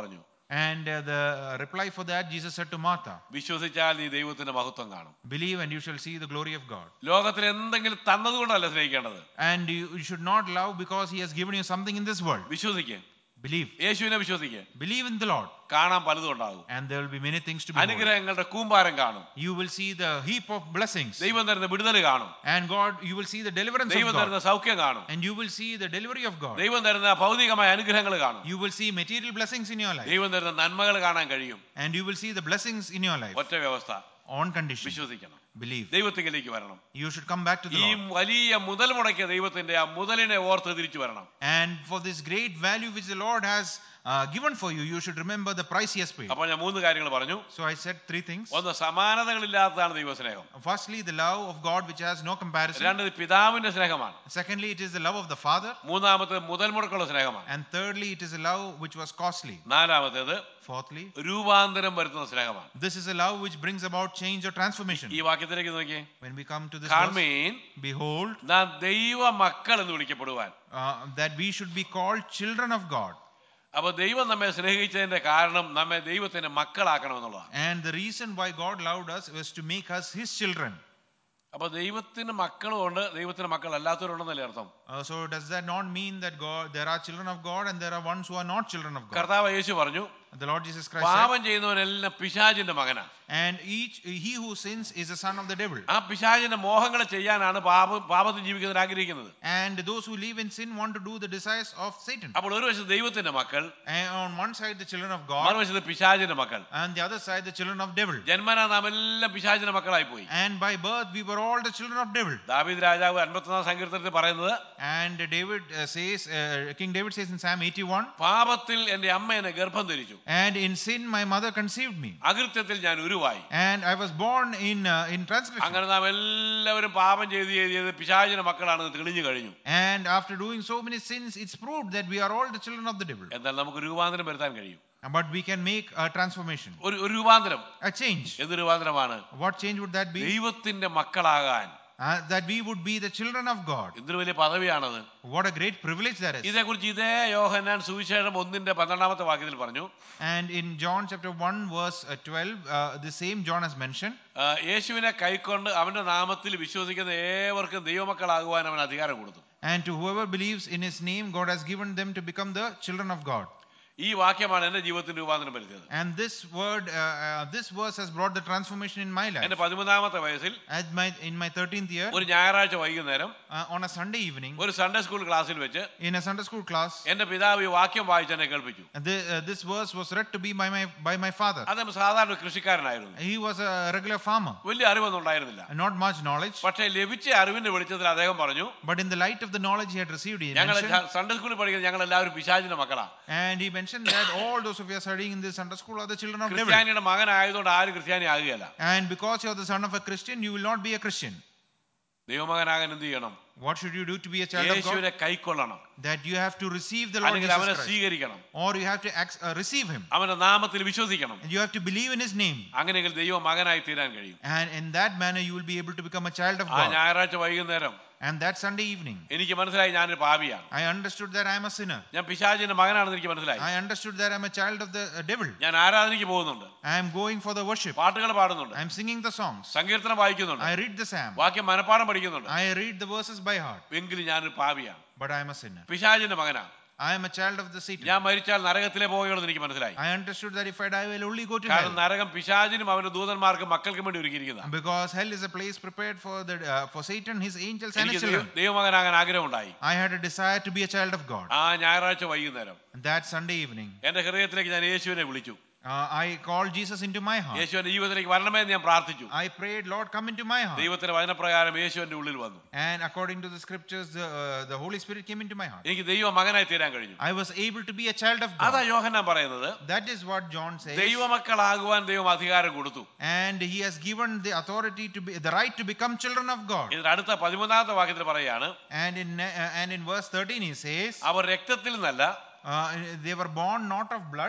And uh, the reply for that, Jesus said to Martha, വിശ്വസിച്ചാൽ നീ ദൈവത്തിന്റെ മഹത്വം കാണും. believe and you shall see the glory of God. ലോകത്തിൽ എന്തെങ്കിലും തന്നതുകൊണ്ടല്ല സ്നേഹിക്കേണ്ടത്. And you, you should not love because he has given you something in this world. വിശ്വസിക്കുക. Believe. യേശുവിനെ വിശ്വസിക്കുക. Believe in the Lord. കാണാൻ പലതും ഉണ്ടാകും. And there will be many things to behold. അനുഗ്രഹങ്ങളുടെ കൂമ്പാരം കാണും. You will see the heap of blessings. ദൈവം തരുന്ന വിടുതൽ കാണും. And God, you will see the deliverance of ദൈവം God. തരുന്ന സൗഖ്യം കാണും. And you will see the delivery of God. ദൈവം തരുന്ന ഭൗതികമായ അനുഗ്രഹങ്ങൾ കാണും. You will see material blessings in your life. ദൈവം തരുന്ന നന്മകൾ കാണാൻ കഴിയും. And you will see the blessings in your life. ഒറ്റ വ്യവസ്ഥ. On condition. വിശ്വസിക്കണം. Believe. ദൈവത്തിലേക്ക് വരണം. You should come back to the ഈ Lord. വലിയ മുതൽ മുടക്കിയ ദൈവത്തിന്റെ ആ മുതലിനെ ഓർത്ത് തിരിച്ചു വരണം. And for this great value which the Lord has uh, given for you, you should remember the price he has paid. അപ്പോൾ ഞാൻ മൂന്ന് കാര്യങ്ങൾ പറഞ്ഞു. So I said three things. ഒന്ന്, സമാനതകളില്ലാത്തതാണ് ദൈവസ്നേഹം. Firstly, the love of God which has no comparison. രണ്ട്, പിതാവിന്റെ സ്നേഹമാണ്. Secondly, it is the love of the Father. മൂന്നാമത്തേത് മുതൽ മുടക്കുള്ള സ്നേഹമാണ്. And thirdly, it is a love which was costly. നാലാമത്തേത് Fourthly, രൂപാന്തരം വരുത്തുന്ന സ്നേഹമാണ്. this is a love which brings about change or transformation. ഈ വാക്യത്തിലേക്ക് നോക്കിയേ. When we come to this verse, കാൺമീൻ, behold, നാം ദൈവ മക്കൾ എന്ന് വിളിക്കപ്പെടുവാൻ. uh, that we should be called children of God. അപ്പോൾ ദൈവം നമ്മെ സ്നേഹിച്ചതിന്റെ കാരണം നമ്മെ ദൈവത്തിന്റെ മക്കളാക്കണമെന്നുള്ളതാണ്. And the reason why God loved us was to make us his children. അപ്പോൾ ദൈവത്തിന് മക്കളും ഉണ്ട്, ദൈവത്തിന് മക്കൾ അല്ലാത്തവരുണ്ടെന്നല്ലേ അർത്ഥം? Uh, so does that not mean that God, there are children of God and there are ones who are not children of God? കർത്താവ് യേശു പറഞ്ഞു, The Lord Jesus Christ said, പാപം ചെയ്യുന്നവനെല്ലാം പിശാചിന്റെ മകനാണ്. and each he who sins is a son of the devil. ആ പിശാചിന്റെ മോഹങ്ങളെ ചെയ്യാനാണ് പാപം പാപത്തിൽ ജീവിക്കുന്നവർ ആഗ്രഹിക്കുന്നത്. And those who live in sin want to do the desires of Satan. അപ്പോൾ ഒരു വശത്ത് ദൈവത്തിന്റെ മക്കൾ, And on one side the children of God, മറുവശത്ത് പിശാചിന്റെ മക്കൾ. and the other side the children of devil. ജന്മനാ നാം എല്ലാം പിശാചിന്റെ മക്കളായി പോയി. And by birth we were all the children of devil. ദാവീദ് രാജാവ് അൻപത്തൊന്നാം സങ്കീർത്തനത്തിൽ പറയുന്നത്, And David uh, says, uh, King David says in Psalm eighty-one, പാപത്തിൽ എന്റെ അമ്മ എന്നെ ഗർഭം ധരിച്ചു, and in sin my mother conceived me, അകൃത്യത്തിൽ ഞാൻ ഉരുവായി. and I was born in uh, in transgression. അങ്ങനെ നാം എല്ലാവരും പാപം ചെയ്ത് ചെയ്ത് പിശാചിന്റെ മക്കളാണെന്ന് തെളിഞ്ഞു കഴിഞ്ഞു. And after doing so many sins, it's proved that we are all the children of the devil. എന്നാൽ നമുക്ക് രൂപാന്തരം വരുത്താൻ കഴിയും. But we can make a transformation, ഒരു ഒരു രൂപാന്തരം. a change. എന്ത് രൂപാന്തരമാണ്? What change would that be? ദൈവത്തിന്റെ മക്കളാകാൻ. Uh, that we would be the children of God. എന്തൊരു വലിയ പദവിയാണത്. What a great privilege that is. ഇതേക്കുറിച്ച് ഇതേ യോഹന്നാൻ സുവിശേഷം ഒന്നിന്റെ പന്ത്രണ്ടാമത്തെ വാക്യത്തിൽ പറഞ്ഞു. And in John chapter one verse uh, twelve, uh, the same John has mentioned. യേശുവിനെ കൈക്കൊണ്ട് അവന്റെ നാമത്തിൽ വിശ്വസിക്കുന്ന ഏവർക്കും ദൈവമക്കളാകുവാൻ അവൻ അധികാരം കൊടുത്തു. And to whoever believes in his name, God has given them to become the children of God. ഈ വാക്യമാണ് എന്റെ ജീവിതത്തിൽ രൂപാന്തരം വരുത്തിയത്. And this word, uh, uh, this verse has brought the transformation in my life. എന്റെ പതിമൂന്നാമത്തെ വയസ്സിൽ At my in my thirteenth year, ഒരു ഞായറാഴ്ച വൈകുന്നേരം uh, on a Sunday evening, ഒരു സൺഡേ സ്കൂൾ ക്ലാസ്സിൽ വെച്ച് in a Sunday school class, എന്റെ പിതാവ് ഈ വാക്യം വായിച്ചെന്നെ കേൾപ്പിച്ചു. the, uh, this verse was read to be by my by my father. അദ്ദേഹം സാധാരണ കൃഷിക്കാരനായിരുന്നു. He was a regular farmer. വലിയ അറിവൊന്നും ഉണ്ടായിരുന്നില്ല. Not much knowledge. പക്ഷേ ലഭിച്ച അറിവിന്റെ വെളിച്ചത്തിൽ അദ്ദേഹം പറഞ്ഞു, But in the light of the knowledge he had received, he ഞങ്ങൾ mentioned, സൺഡേ സ്കൂളിൽ പഠിക്കുന്ന ഞങ്ങൾ എല്ലാവരും പിശാചിന്റെ മക്കളാണ്. and he mentioned that all those of you are studying in this Sunday school are the children of devil. ക്രിസ്ത്യാനിയുടെ മകനായതുകൊണ്ട് ആരും ക്രിസ്ത്യാനി ആകുകയല്ല. And because you are the son of a Christian, you will not be a Christian. ദൈവമകനാകാൻ എന്ത് ചെയ്യണം? What should you do to be a child of God? യേശുവിനെ കൈക്കൊള്ളണം. That you have to receive the Lord അല്ലെങ്കിൽ Jesus അവനെ Christ. സ്വീകരിക്കണം. Or you have to ac- uh, receive him. അവന്റെ നാമത്തിൽ വിശ്വസിക്കണം. And you have to believe in his name. അങ്ങനെയെങ്കിൽ ദൈവ മകനായി തീരാൻ കഴിയും. And in that manner you will be able to become a child of ആ God. ഞായറാഴ്ച വൈകുന്നേരം And that Sunday evening, എനിക്ക് മനസ്സിലായി ഞാനൊരു പാപിയാണ്. I understood that I am a sinner. ഞാൻ പിശാചിന്റെ മകനാണെന്ന് എനിക്ക് മനസ്സിലായി. I understood that I am a child of the uh, devil. ഞാൻ ആരാധനയ്ക്ക് പോകുന്നുണ്ട്. I am going for the worship. പാട്ടുകൾ പാടുന്നുണ്ട്. I am singing the songs. സങ്കീർത്തനം വായിക്കുന്നുണ്ട്. I read the psalm. വാക്യം മനപ്പാഠം പഠിക്കുന്നുണ്ട്. I read the verses by heart. എങ്കിലും ഞാനൊരു പാപിയാണ്. But I am a sinner. പിശാചിന്റെ മകനാണ്. I am a child of the Satan. ഞാൻ മരിച്ചാൽ നരകത്തിലേ പോവുകയുള്ളൂ എനിക്ക് മനസ്സിലായി. I understood that if I die, I will only go to കാരണം hell. നരകം പിശാചിനും അവന്റെ ദൂതന്മാർക്കും മക്കൾക്കും വേണ്ടി ഒരുക്കിയിരിക്കുന്നതാണ്. Because hell is a place prepared for the uh, for Satan, his angels and his എനിക്ക് children. ദൈവമകനാകാൻ ആഗ്രഹമുണ്ടായി. I had a desire to be a child of God. ആ ഞായറാഴ്ച വൈകുന്നേരം That Sunday evening, എന്റെ ഹൃദയത്തിലേക്ക് ഞാൻ യേശുവിനെ വിളിച്ചു. uh, I called Jesus into my heart. യേശുവിന്റെ ജീവിതത്തിലേക്ക് വരണമേ എന്ന് ഞാൻ പ്രാർത്ഥിച്ചു. I prayed, Lord, come into my heart. ദൈവത്തിന്റെ വചനപ്രകാരം യേശുവിന്റെ ഉള്ളിൽ വന്നു. And according to the scriptures, the, uh, the Holy Spirit came into my heart. എനിക്ക് ദൈവ മകനായി തീരാൻ കഴിഞ്ഞു. I was able to be a child of അതാ God. യോഹന്നാൻ പറയുന്നത്. That is what John says. ദൈവമക്കളാകുവാൻ ദൈവം അധികാരം കൊടുത്തു. And he has given the authority to be the right to become children of God. ഇതിന്റെ അടുത്ത പതിമൂന്നാമത്തെ വാക്യത്തിൽ പറയാണ്, And in uh, and in verse thirteen he says, അവർ രക്തത്തിൽ നിന്നല്ല uh, they were born not of blood,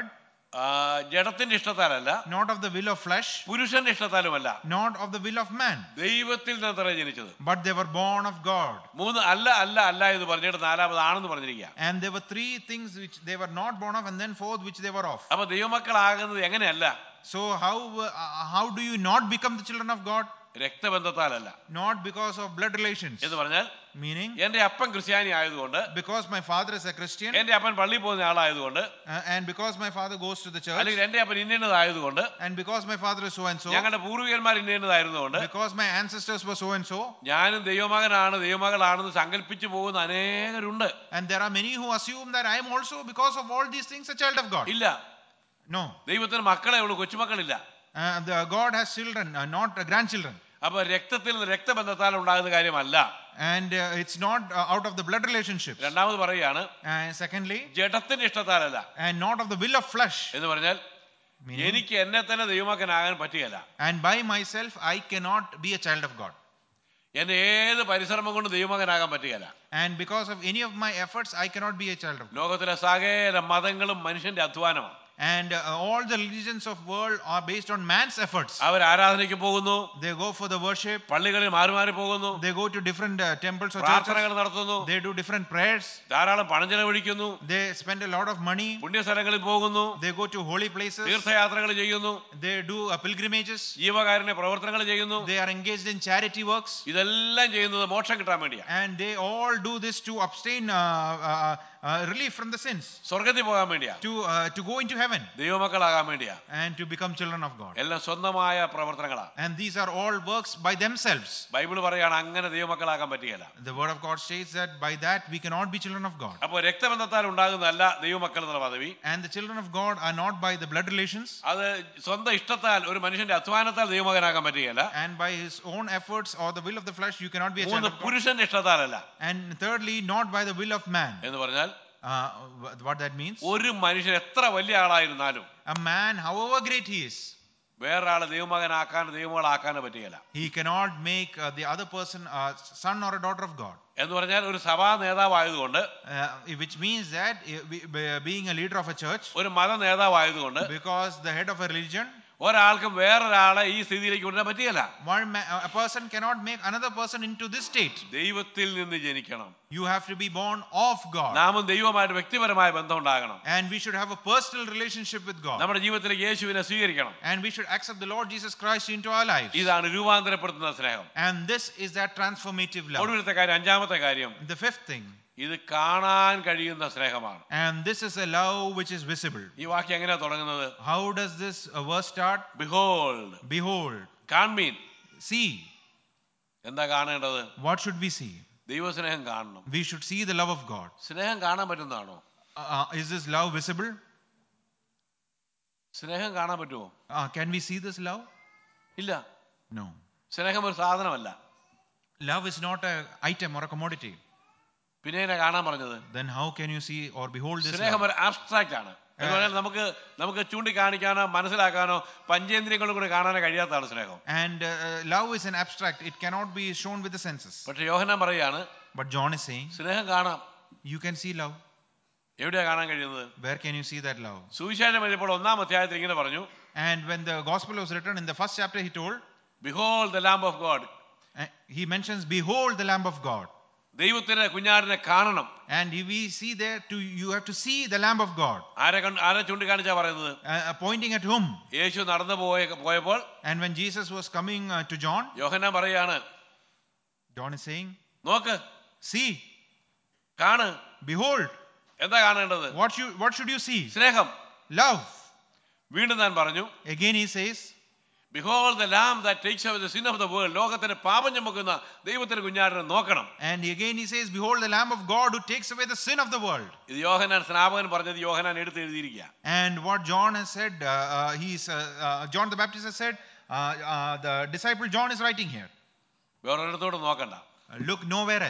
ആ, ജഡത്തിന്റെ ഇഷ്ടത്താലല്ല, not of the will of flesh, പുരുഷന്റെ ഇഷ്ടത്താലുമല്ല, not of the will of man, ദൈവത്തിൽ നിന്നത്ര ജനിച്ചത്. but they were born of God. മൂന്ന് അല്ല അല്ല അല്ല എന്ന് പറഞ്ഞിട്ട് നാലാമത് ആണെന്ന് പറഞ്ഞിരിക്കുക. And there were three things which they were not born of, and then fourth which they were of. അപ്പൊ ദൈവമക്കളാകുന്നത് എങ്ങനെയല്ല? So how uh, how do you not become the children of God? രക്തബന്ധത്താലല്ല, Not because of blood relations. എന്ന് പറഞ്ഞാൽ Meaning, എന്റെ അപ്പൻ ക്രിസ്ത്യാനി ആയതുകൊണ്ട്, because my father is a Christian, എന്റെ അപ്പൻ പള്ളിയിൽ പോകുന്ന ആളായതുകൊണ്ട്, uh, and because my father goes to the church, അല്ലെങ്കിൽ എന്റെ അപ്പൻ ഇന്നതായതുകൊണ്ട്, and because my father is so and so, ഞങ്ങളുടെ പൂർവികന്മാർ ഇന്നതായിരുന്നുകൊണ്ട്, because my ancestors were so and so, ഞാനും ദൈവമകനാണ് ദൈവമകളാണെന്ന് സങ്കല്പിച്ചു പോകുന്ന അനേകരുണ്ട്. and there are many who assume that I am also, because of all these things, a child of God. ഇല്ല, No. ദൈവത്തിന് മക്കളെ ഉള്ളൂ, കൊച്ചുമക്കളില്ല. Uh, the God has children, uh, not uh, grandchildren. അപ്പൊ രക്തത്തിൽ നിന്ന് രക്തബന്ധത്താൽ ഉണ്ടാകുന്ന കാര്യമല്ല. And uh, it's not uh, out of the blood relationships. രണ്ടാമത് പറയുകയാണ്, And secondly, ജഡത്തിന്റെ ഇഷ്ടത്താലല്ല, and not of the will of flesh. എന്ന് പറഞ്ഞാൽ Meaning, എനിക്ക് എന്നെ തന്നെ ദൈവമകനാകാൻ പറ്റുകയില്ല. and by myself I cannot be a child of God. എന്നെ ഏത് പരിശ്രമം കൊണ്ട് ദൈവമകനാകാൻ പറ്റുകയില്ല. And because of any of my efforts I cannot be a child of God. ലോകത്തിലെ സകല മതങ്ങളും മനുഷ്യന്റെ അധ്വാനമാണ്. And uh, all the religions of world are based on man's efforts. അവർ ആരാധനയ്ക്ക് പോകുന്നു, They go for the worship, പള്ളികളിൽ മാറി മാറി പോകുന്നു, they go to different uh, temples or പ്രാർത്ഥനകൾ churches, നടത്തുന്നു, they do different prayers, ധാരാളം പണം ചെലവഴിക്കുന്നു, they spend a lot of money, പുണ്യസ്ഥലങ്ങളിൽ പോകുന്നു, they go to holy places, തീർത്ഥയാത്രകൾ ചെയ്യുന്നു, they do uh, pilgrimages, ജീവകാരുണ്യ പ്രവർത്തനങ്ങൾ ചെയ്യുന്നു. they are engaged in charity works, ഇതെല്ലാം ചെയ്യുന്നത് മോക്ഷം കിട്ടാൻ വേണ്ടിയാണ്, and they all do this to abstain uh, uh, uh, relief from the sins, സ്വർഗത്തിൽ പോകാൻ വേണ്ടിയാണ്, to uh, to go into heaven, ദൈവമക്കളാകാൻ വേണ്ടിയാണ്. and to become children of God. എല്ലാം സ്വന്തമായ പ്രവർത്തനങ്ങളാണ്. And these are all works by themselves. Bible പറയാണ് അങ്ങനെ ദൈവമക്കളാകാൻ പറ്റുകയില്ല. The word of God states that by that we cannot be children of God. അപ്പോൾ രക്തബന്ധത്താൽ ഉണ്ടാകുന്നതല്ല ദൈവമക്കൾ എന്നുള്ള പദവി. And the children of God are not by the blood relations, അത് സ്വന്തം ഇഷ്ടത്താൽ ഒരു മനുഷ്യന്റെ അധ്വാനത്താൽ ദൈവമകനാകാൻ പറ്റുകയില്ല. and by his own efforts or the will of the flesh you cannot be a child മൂന്ന് of God. പുരുഷന്റെ ഇഷ്ടത്താലല്ല. And thirdly, not by the will of man. എന്ന് പറഞ്ഞാൽ Uh, what that means? ഒരു മനുഷ്യൻ എത്ര വലിയ ആളായിരുന്നാലും A man, however great he is, വേറൊരാളെ ദൈവമകനാക്കാൻ ദൈവമകളാക്കാനോ പറ്റുകയില്ല. he cannot make uh, the other person a son or a daughter of God. എന്ന് പറഞ്ഞാൽ ഒരു സഭാ നേതാവായതുകൊണ്ട്, Uh, which means that uh, be- be- being a leader of a church, ഒരു മത നേതാവായതുകൊണ്ട് because the head of a religion, ഒരാൾക്കും വേറൊരാളെ ഈ സ്ഥിതിയിലേക്ക് കൊണ്ടുവരാൻ പറ്റുകയില്ല. one ma- a person cannot make another person into this state. ദൈവത്തിൽ നിന്ന് ജനിക്കണം. You have to be born of God, നാമും ദൈവമായിട്ട് വ്യക്തിപരമായ ബന്ധം ഉണ്ടാകണം. and we should have a personal relationship with God, നമ്മുടെ ജീവിതത്തിലേക്ക് യേശുവിനെ സ്വീകരിക്കണം. and we should accept the Lord Jesus Christ into our lives. ഇതാണ് രൂപാന്തരപ്പെടുത്തുന്ന സ്നേഹം. And this is that transformative love. ഒടുവിലത്തെ കാര്യം, അഞ്ചാമത്തെ കാര്യം, The fifth thing, ഇത് കാണാൻ കഴിയുന്ന സ്നേഹമാണ്. and this is a love which is visible. ഈ വാക്യം എങ്ങനെയാ തുടങ്ങുന്നത്? How does this uh, verse start? Behold, Behold, കാൺമീൻ. see. എന്താ കാണേണ്ടത്? What should we see? ദൈവസ്നേഹം കാണണം. We should see the love of God. സ്നേഹം കാണാൻ പറ്റുന്നതാണോ? Uh, uh, is this love visible? സ്നേഹം കാണാൻ പറ്റുമോ? Uh, can we see this love? ഇല്ല. No. സ്നേഹം ഒരു സാധനമല്ല. Love is not an item or a commodity. പിന്നെ എന്നെ കാണാൻ പറഞ്ഞത്? Then how can you see or behold this സ്നേഹം love? ഒരു ആബ്സ്ട്രാക്റ്റ് ആണ്. എന്ന് പറഞ്ഞാൽ നമുക്ക് നമുക്ക് ചൂണ്ടിക്കാണിക്കാനോ മനസ്സിലാക്കാനോ പഞ്ചേന്ദ്രിയങ്ങളും കൂടി കാണാനോ കഴിയാത്തതാണ് സ്നേഹം. And uh, love is an abstract. It cannot be shown with the senses. പക്ഷെ യോഹന്നാൻ പറയാണ്, But John is saying, സ്നേഹം കാണാം. you can see love. എവിടെയാ കാണാൻ കഴിയുന്നത്? Where can you see that love? സുവിശേഷം എഴുതിയപ്പോൾ ഒന്നാം അധ്യായത്തിൽ ഇങ്ങനെ പറഞ്ഞു, And when the gospel was written in the first chapter, he told, Behold the Lamb of God. uh, he mentions, behold the Lamb of God. ദൈവത്തിന്റെ കുഞ്ഞാടിനെ കാണണം. And if we see there, to you have to see the Lamb of God. ആരെ കണ്ട് ആരെ ചൂണ്ടിക്കാണിച്ചാ പറയുന്നത്? Uh, uh, pointing at whom? യേശു നടന്നു പോയ പോയപ്പോൾ And when Jesus was coming uh, to John, യോഹന്നാൻ പറയാണ്, John is saying, നോക്ക്, see, കാണ്. behold. എന്താ കാണേണ്ടത്? What should, what should you see? സ്നേഹം. Love. വീണ്ടും ഞാൻ പറഞ്ഞു, Again he says, Behold the lamb that takes away the sin of the world. ലോകത്തിന്റെ പാപം ചുമക്കുന്ന ദൈവത്തിന്റെ കുഞ്ഞാടിനെ നോക്കണം. and again he says, behold the Lamb of God who takes away the sin of the world. ഇത് യോഹന്നാൻ സ്നാപകൻ പറഞ്ഞത് യോഹന്നാൻ എടുത്ത് എഴുതിയിരിക്കുക. And what John has said, uh, uh, he's uh, uh, John the Baptist has said, uh, uh, the disciple John is writing here. വേറൊരിടത്തോട്ട് നോക്കണ്ട. Uh, look nowhere else.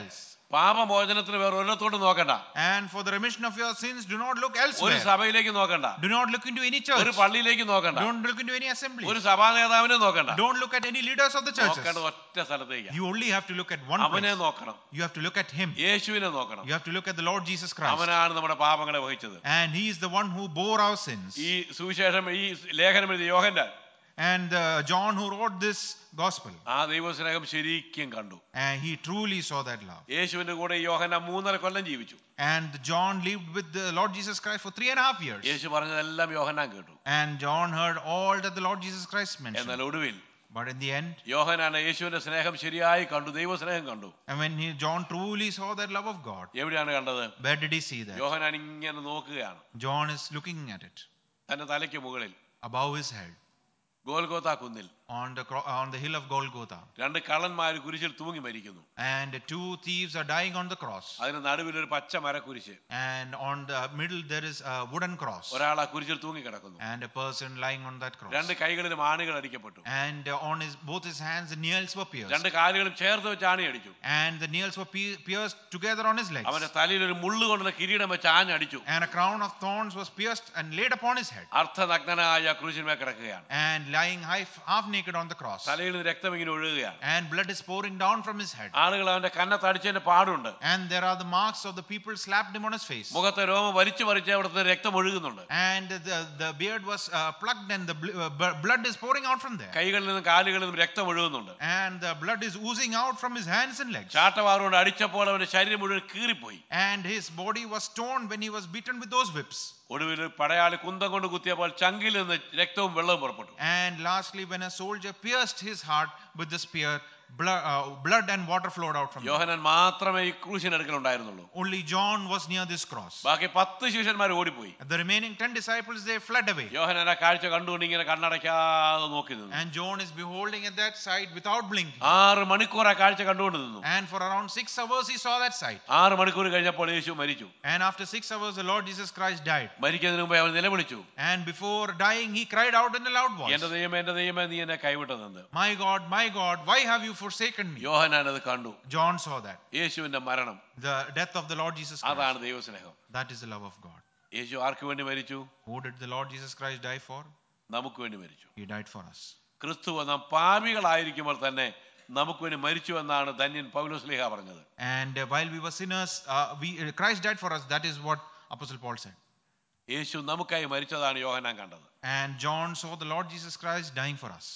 പാപമോചനത്തിന് വേറെ ഒരിടത്തോട്ടും നോക്കണ്ട. And for the remission of your sins, do not look ഒരു elsewhere. സഭയിലേക്ക് നോക്കണ്ട. Do not look into any church. ഒരു പള്ളിയിലേക്ക് നോക്കണ്ട. Don't look into any assembly. ഒരു സഭാ നേതാവിനെ നോക്കണ്ട. Don't look at any leaders of the churches. നോക്കേണ്ട ഒറ്റ സ്ഥലത്തേക്ക്. You only have to look at one അവനെ place. നോക്കണം. You have to look at him. യേശുവിനെ നോക്കണം. You have to look at the Lord Jesus Christ. അവനാണ് നമ്മുടെ പാപങ്ങളെ വഹിച്ചത്. And he is the one who bore our sins. ഈ സുവിശേഷം ഈ ലേഖനം എഴുതിയ യോഹന്നാൻ And uh, John who wrote this gospel, ആ ദൈവസ്നേഹം ശരിക്കും കണ്ടു. and he truly saw that love. യേശുവിന്റെ കൂടെ യോഹന്നാൻ മൂന്നര കൊല്ലം ജീവിച്ചു. And John lived with the Lord Jesus Christ for three and a half years. യേശു പറഞ്ഞതെല്ലാം യോഹന്നാൻ കേട്ടു. And John heard all that the Lord Jesus Christ mentioned. എന്നാൽ ഒടുവിൽ But in the end, യോഹന്നാൻ യേശുവിന്റെ സ്നേഹം ശരിയായി കണ്ടു, ദൈവസ്നേഹം കണ്ടു. and when he, John truly saw that love of God, എവിടെയാണ് കണ്ടത്? where did he see that? യോഹന്നാൻ ഇങ്ങനെ നോക്കുകയാണ്. John is looking at it തന്റെ തലയ്ക്ക് മുകളിൽ above his head ഗോൽഗോഥാ Kunnil on the cro- on the hill of Golgotha, രണ്ട് കള്ളന്മാർ കുരിശിൽ തൂങ്ങി മരിക്കുന്നു. and two thieves are dying on the cross, അതിന് നടുവിൽ ഒരു പച്ച മരക്കുരിശ്, and on the middle there is a wooden cross, ഒരാൾ ആ കുരിശിൽ തൂങ്ങി കിടക്കുന്നു. and a person lying on that cross, രണ്ട് കൈകളിലും ആണികൾ അടിക്കപ്പെട്ടു. and uh, on his both his hands the nails were pierced, രണ്ട് കാലുകളും ചേർത്ത് വെച്ച് ആണി അടിച്ചു. and the nails were pe- pierced together on his legs, അവന്റെ തലയിൽ ഒരു മുള്ളു കൊണ്ടുള്ള കിരീടം വെച്ച് ആഞ്ഞടിച്ചു. and a crown of thorns was pierced and laid upon his head, അർത്ഥനഗ്നനായ ക്രൂശിന്മേൽ കിടക്കുകയാണ്. and lying half, half naked on the cross, തലയിൽ നിന്ന് രക്തം ഇങ്ങനെ ഒഴുകുകയാണ്. and blood is pouring down from his head, ആളുകൾ അവന്റെ കന്നത്തടിച്ചതിന്റെ പാടുണ്ട്. and there are the marks of the people slapped him on his face, മുഖത്തെ രോമം വലിച്ചു പറിച്ച് അവിടുത്തെ രക്തം ഒഴുകുന്നുണ്ട്. and the, the beard was uh, plucked and the bl- uh, b- blood is pouring out from there, കൈകളിൽ നിന്നും കാലുകളിൽ നിന്നും രക്തം ഒഴുകുന്നുണ്ട്. and the blood is oozing out from his hands and legs, ചാട്ടവാറുകൊണ്ട് അടിച്ചപ്പോൾ അവന്റെ ശരീരം മുഴുവൻ കീറിപ്പോയി. and his body was torn when he was beaten with those whips, ഒടുവിൽ പടയാളി കുന്തം കൊണ്ട് കുത്തിയപ്പോൾ ചങ്കിൽ നിന്ന് രക്തവും വെള്ളവും പുറപ്പെട്ടു. and lastly when a soldier pierced his heart with the spear, blood, uh, blood and water flowed out from him. യോഹന്നാൻ മാത്രമേ ഈ ക്രൂശിനടുക്കൽ ഉണ്ടായിരുന്നുള്ളൂ. Only John was near this cross. ബാക്കി പത്ത് ശിഷ്യന്മാർ ഓടിപ്പോയി. The remaining ten disciples, they fled away. യോഹന്നാൻ ആ കാഴ്ച കണ്ടുകൊണ്ട് ഇങ്ങനെ കണ്ണടയ്ക്കാതെ നോക്കി നിന്നു. And John is beholding at that sight without blinking. ആറ് മണിക്കൂർ ആ കാഴ്ച കണ്ടുകൊണ്ട് നിന്നു. And for around six hours he saw that sight. ആറ് മണിക്കൂർ കഴിഞ്ഞപ്പോൾ യേശു മരിച്ചു. And after six hours the Lord Jesus Christ died. മരിക്കുന്നതിന് മുമ്പേ അവൻ നിലവിളിച്ചു. And before dying he cried out in a loud voice, എന്റെ ദൈവമേ എന്റെ ദൈവമേ നീ എന്നെ കൈവിട്ടതെന്ന്. My God, my God, why have you forsaken me? യോഹന്നാൻ അത് കണ്ടു. John saw that. യേശുവിന്റെ മരണം, The death of the Lord Jesus Christ. അതാണ് ദൈവസ്നേഹം. That is the love of God. യേശു ആർക്ക് വേണ്ടി മരിച്ചു? Who did the Lord Jesus Christ die for? നമുക്ക് വേണ്ടി മരിച്ചു. He died for us. ക്രിസ്തു നാം പാപികളായിരിക്കുമ്പോൾ തന്നെ നമുക്ക് വേണ്ടി മരിച്ചു എന്നാണ് ധന്യൻ പൗലോസ് ശ്ലീഹ പറഞ്ഞത്. And uh, while we were sinners, uh, we uh, Christ died for us. That is what Apostle Paul said. യേശു നമുക്കായി മരിച്ചതാണ് യോഹന്നാൻ കണ്ടത്. And John saw the Lord Jesus Christ dying for us.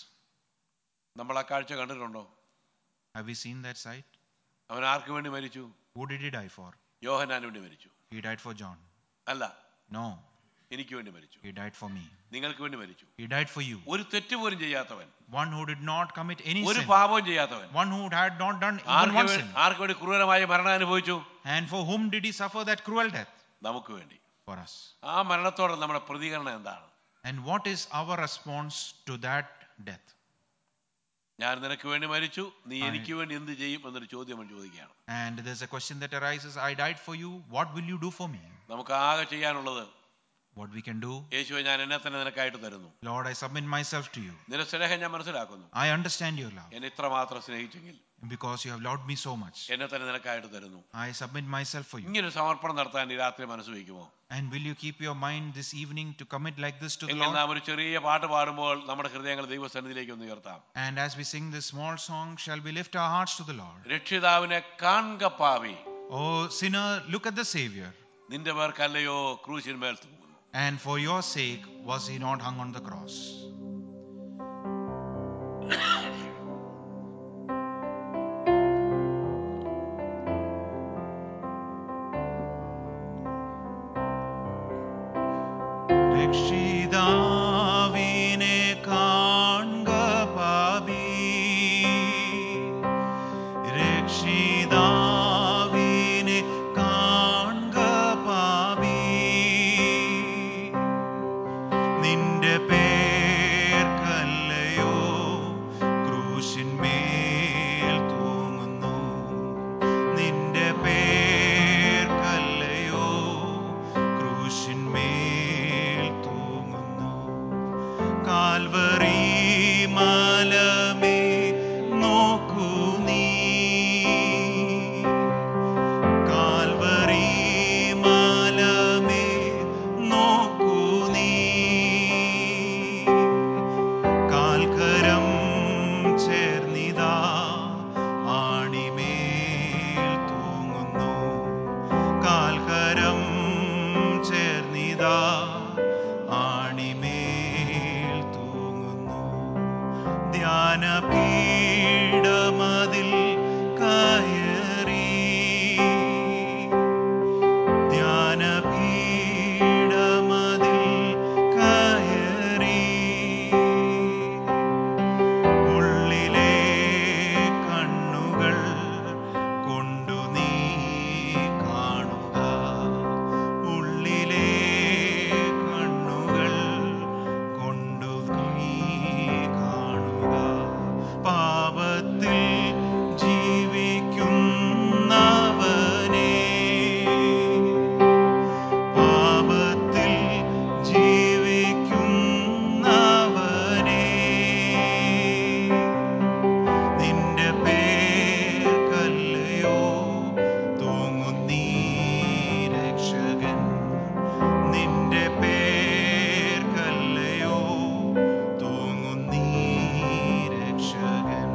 നമ്മൾ ആ കാഴ്ച കണ്ടിട്ടുണ്ടോ? Have we seen that sight? അവൻ ആർക്ക് വേണ്ടി മരിച്ചു? Who did he die for? യോഹന്നാന് വേണ്ടി മരിച്ചു. He died for John. അല്ല, No, എനിക്ക് വേണ്ടി മരിച്ചു. he died for me. നിങ്ങൾക്ക് വേണ്ടി മരിച്ചു. He died for you. ഒരു തെറ്റ് പോലും ചെയ്യാത്തവൻ, One who did not commit any ഒരു sin. പാപവും ചെയ്യാത്തവൻ, One who had not done even arc one way- sin. ആർക്ക് വേണ്ടി ക്രൂരമായ മരണം അനുഭവിച്ചു? And for whom did he suffer that cruel death? നമുക്ക് വേണ്ടി. For us. ആ മരണത്തോടെ നമ്മുടെ പ്രതികരണം എന്താണ്? And what is our response to that death? ഞാൻ നിനക്ക് വേണ്ടി മരിച്ചു, നീ എനിക്ക് വേണ്ടി എന്ത് ചെയ്യും എന്നൊരു ചോദ്യം അവൻ ചോദിക്കുകയാണ്. And there's a question that arises, I died for you, what will you do for me? നമുക്ക് ആകെ ചെയ്യാനുള്ളത്, What we can do? യേശുവേ ഞാൻ എന്നെ തന്നെ നിനക്കായിട്ട് തരുന്നു. Lord, I submit myself to you. നിന്റെ സ്നേഹം ഞാൻ മനസ്സിലാക്കുന്നു. I understand your love. എന്നെ ഇത്രമാത്രം സ്നേഹിച്ചെങ്കിൽ Because you have loved me so much. എന്നെ തന്നെ നിനക്കായിട്ട് തരുന്നു. I submit myself for you. ഇങ്ങനെ ഒരു സമർപ്പണം നടത്താൻ ഈ രാത്രി മനസ്സ് വയ്ക്കുമോ? And will you keep your mind this evening to commit like this to the എങ്കിൽ Lord? നാം ഒരു ചെറിയ പാട്ട് പാടുമ്പോൾ നമ്മുടെ ഹൃദയങ്ങൾ ദൈവസന്നിധിയിലേക്ക് ഒന്ന് ഉയർത്താം. And as we sing this small song, shall we lift our hearts to the Lord? രക്ഷിതാവിനെ കാൺക പാവി, Oh sinner, look at the Savior. നിന്റെ പേർക്കല്ലയോ ക്രൂശിന്മേൽ തൂങ്ങുന്നു. And for your sake was he not hung on the cross? രക്ഷിതാവിനെ കാൺക പാപി, രക്ഷിതാവിനെ കാൺക പാപി, നിന്റെ പേർക്കല്ലയോ ക്രൂശിന്മേൽ തൂങ്ങുന്നു, നിന്റെ പേർക്കല്ലയോ ക്രൂശിന്മേൽ തൂങ്ങുന്നു. Calvary മലമേ നോക്കൂ നീ, ധ്യാനപീഠമതിൽ കയറി ധ്യാനപീഠമതിൽ കയറി ഉള്ളിലെ കണ്ണുകൾ കൊണ്ടു നീ കാണുക ഉള്ളിലെ കണ്ണുകൾ കൊണ്ടു നീ കാണുക പാപത്തിൽ ജീവിക്കുന്നവനെ പാപത്തിൽ ജീവിക്കുന്നവനെ നിന്റെ പേർക്കല്ലയോ തൂങ്ങുന്നീ രക്ഷകൻ നിന്റെ പേർക്കല്ലയോ തൂങ്ങുന്നീ രക്ഷകൻ.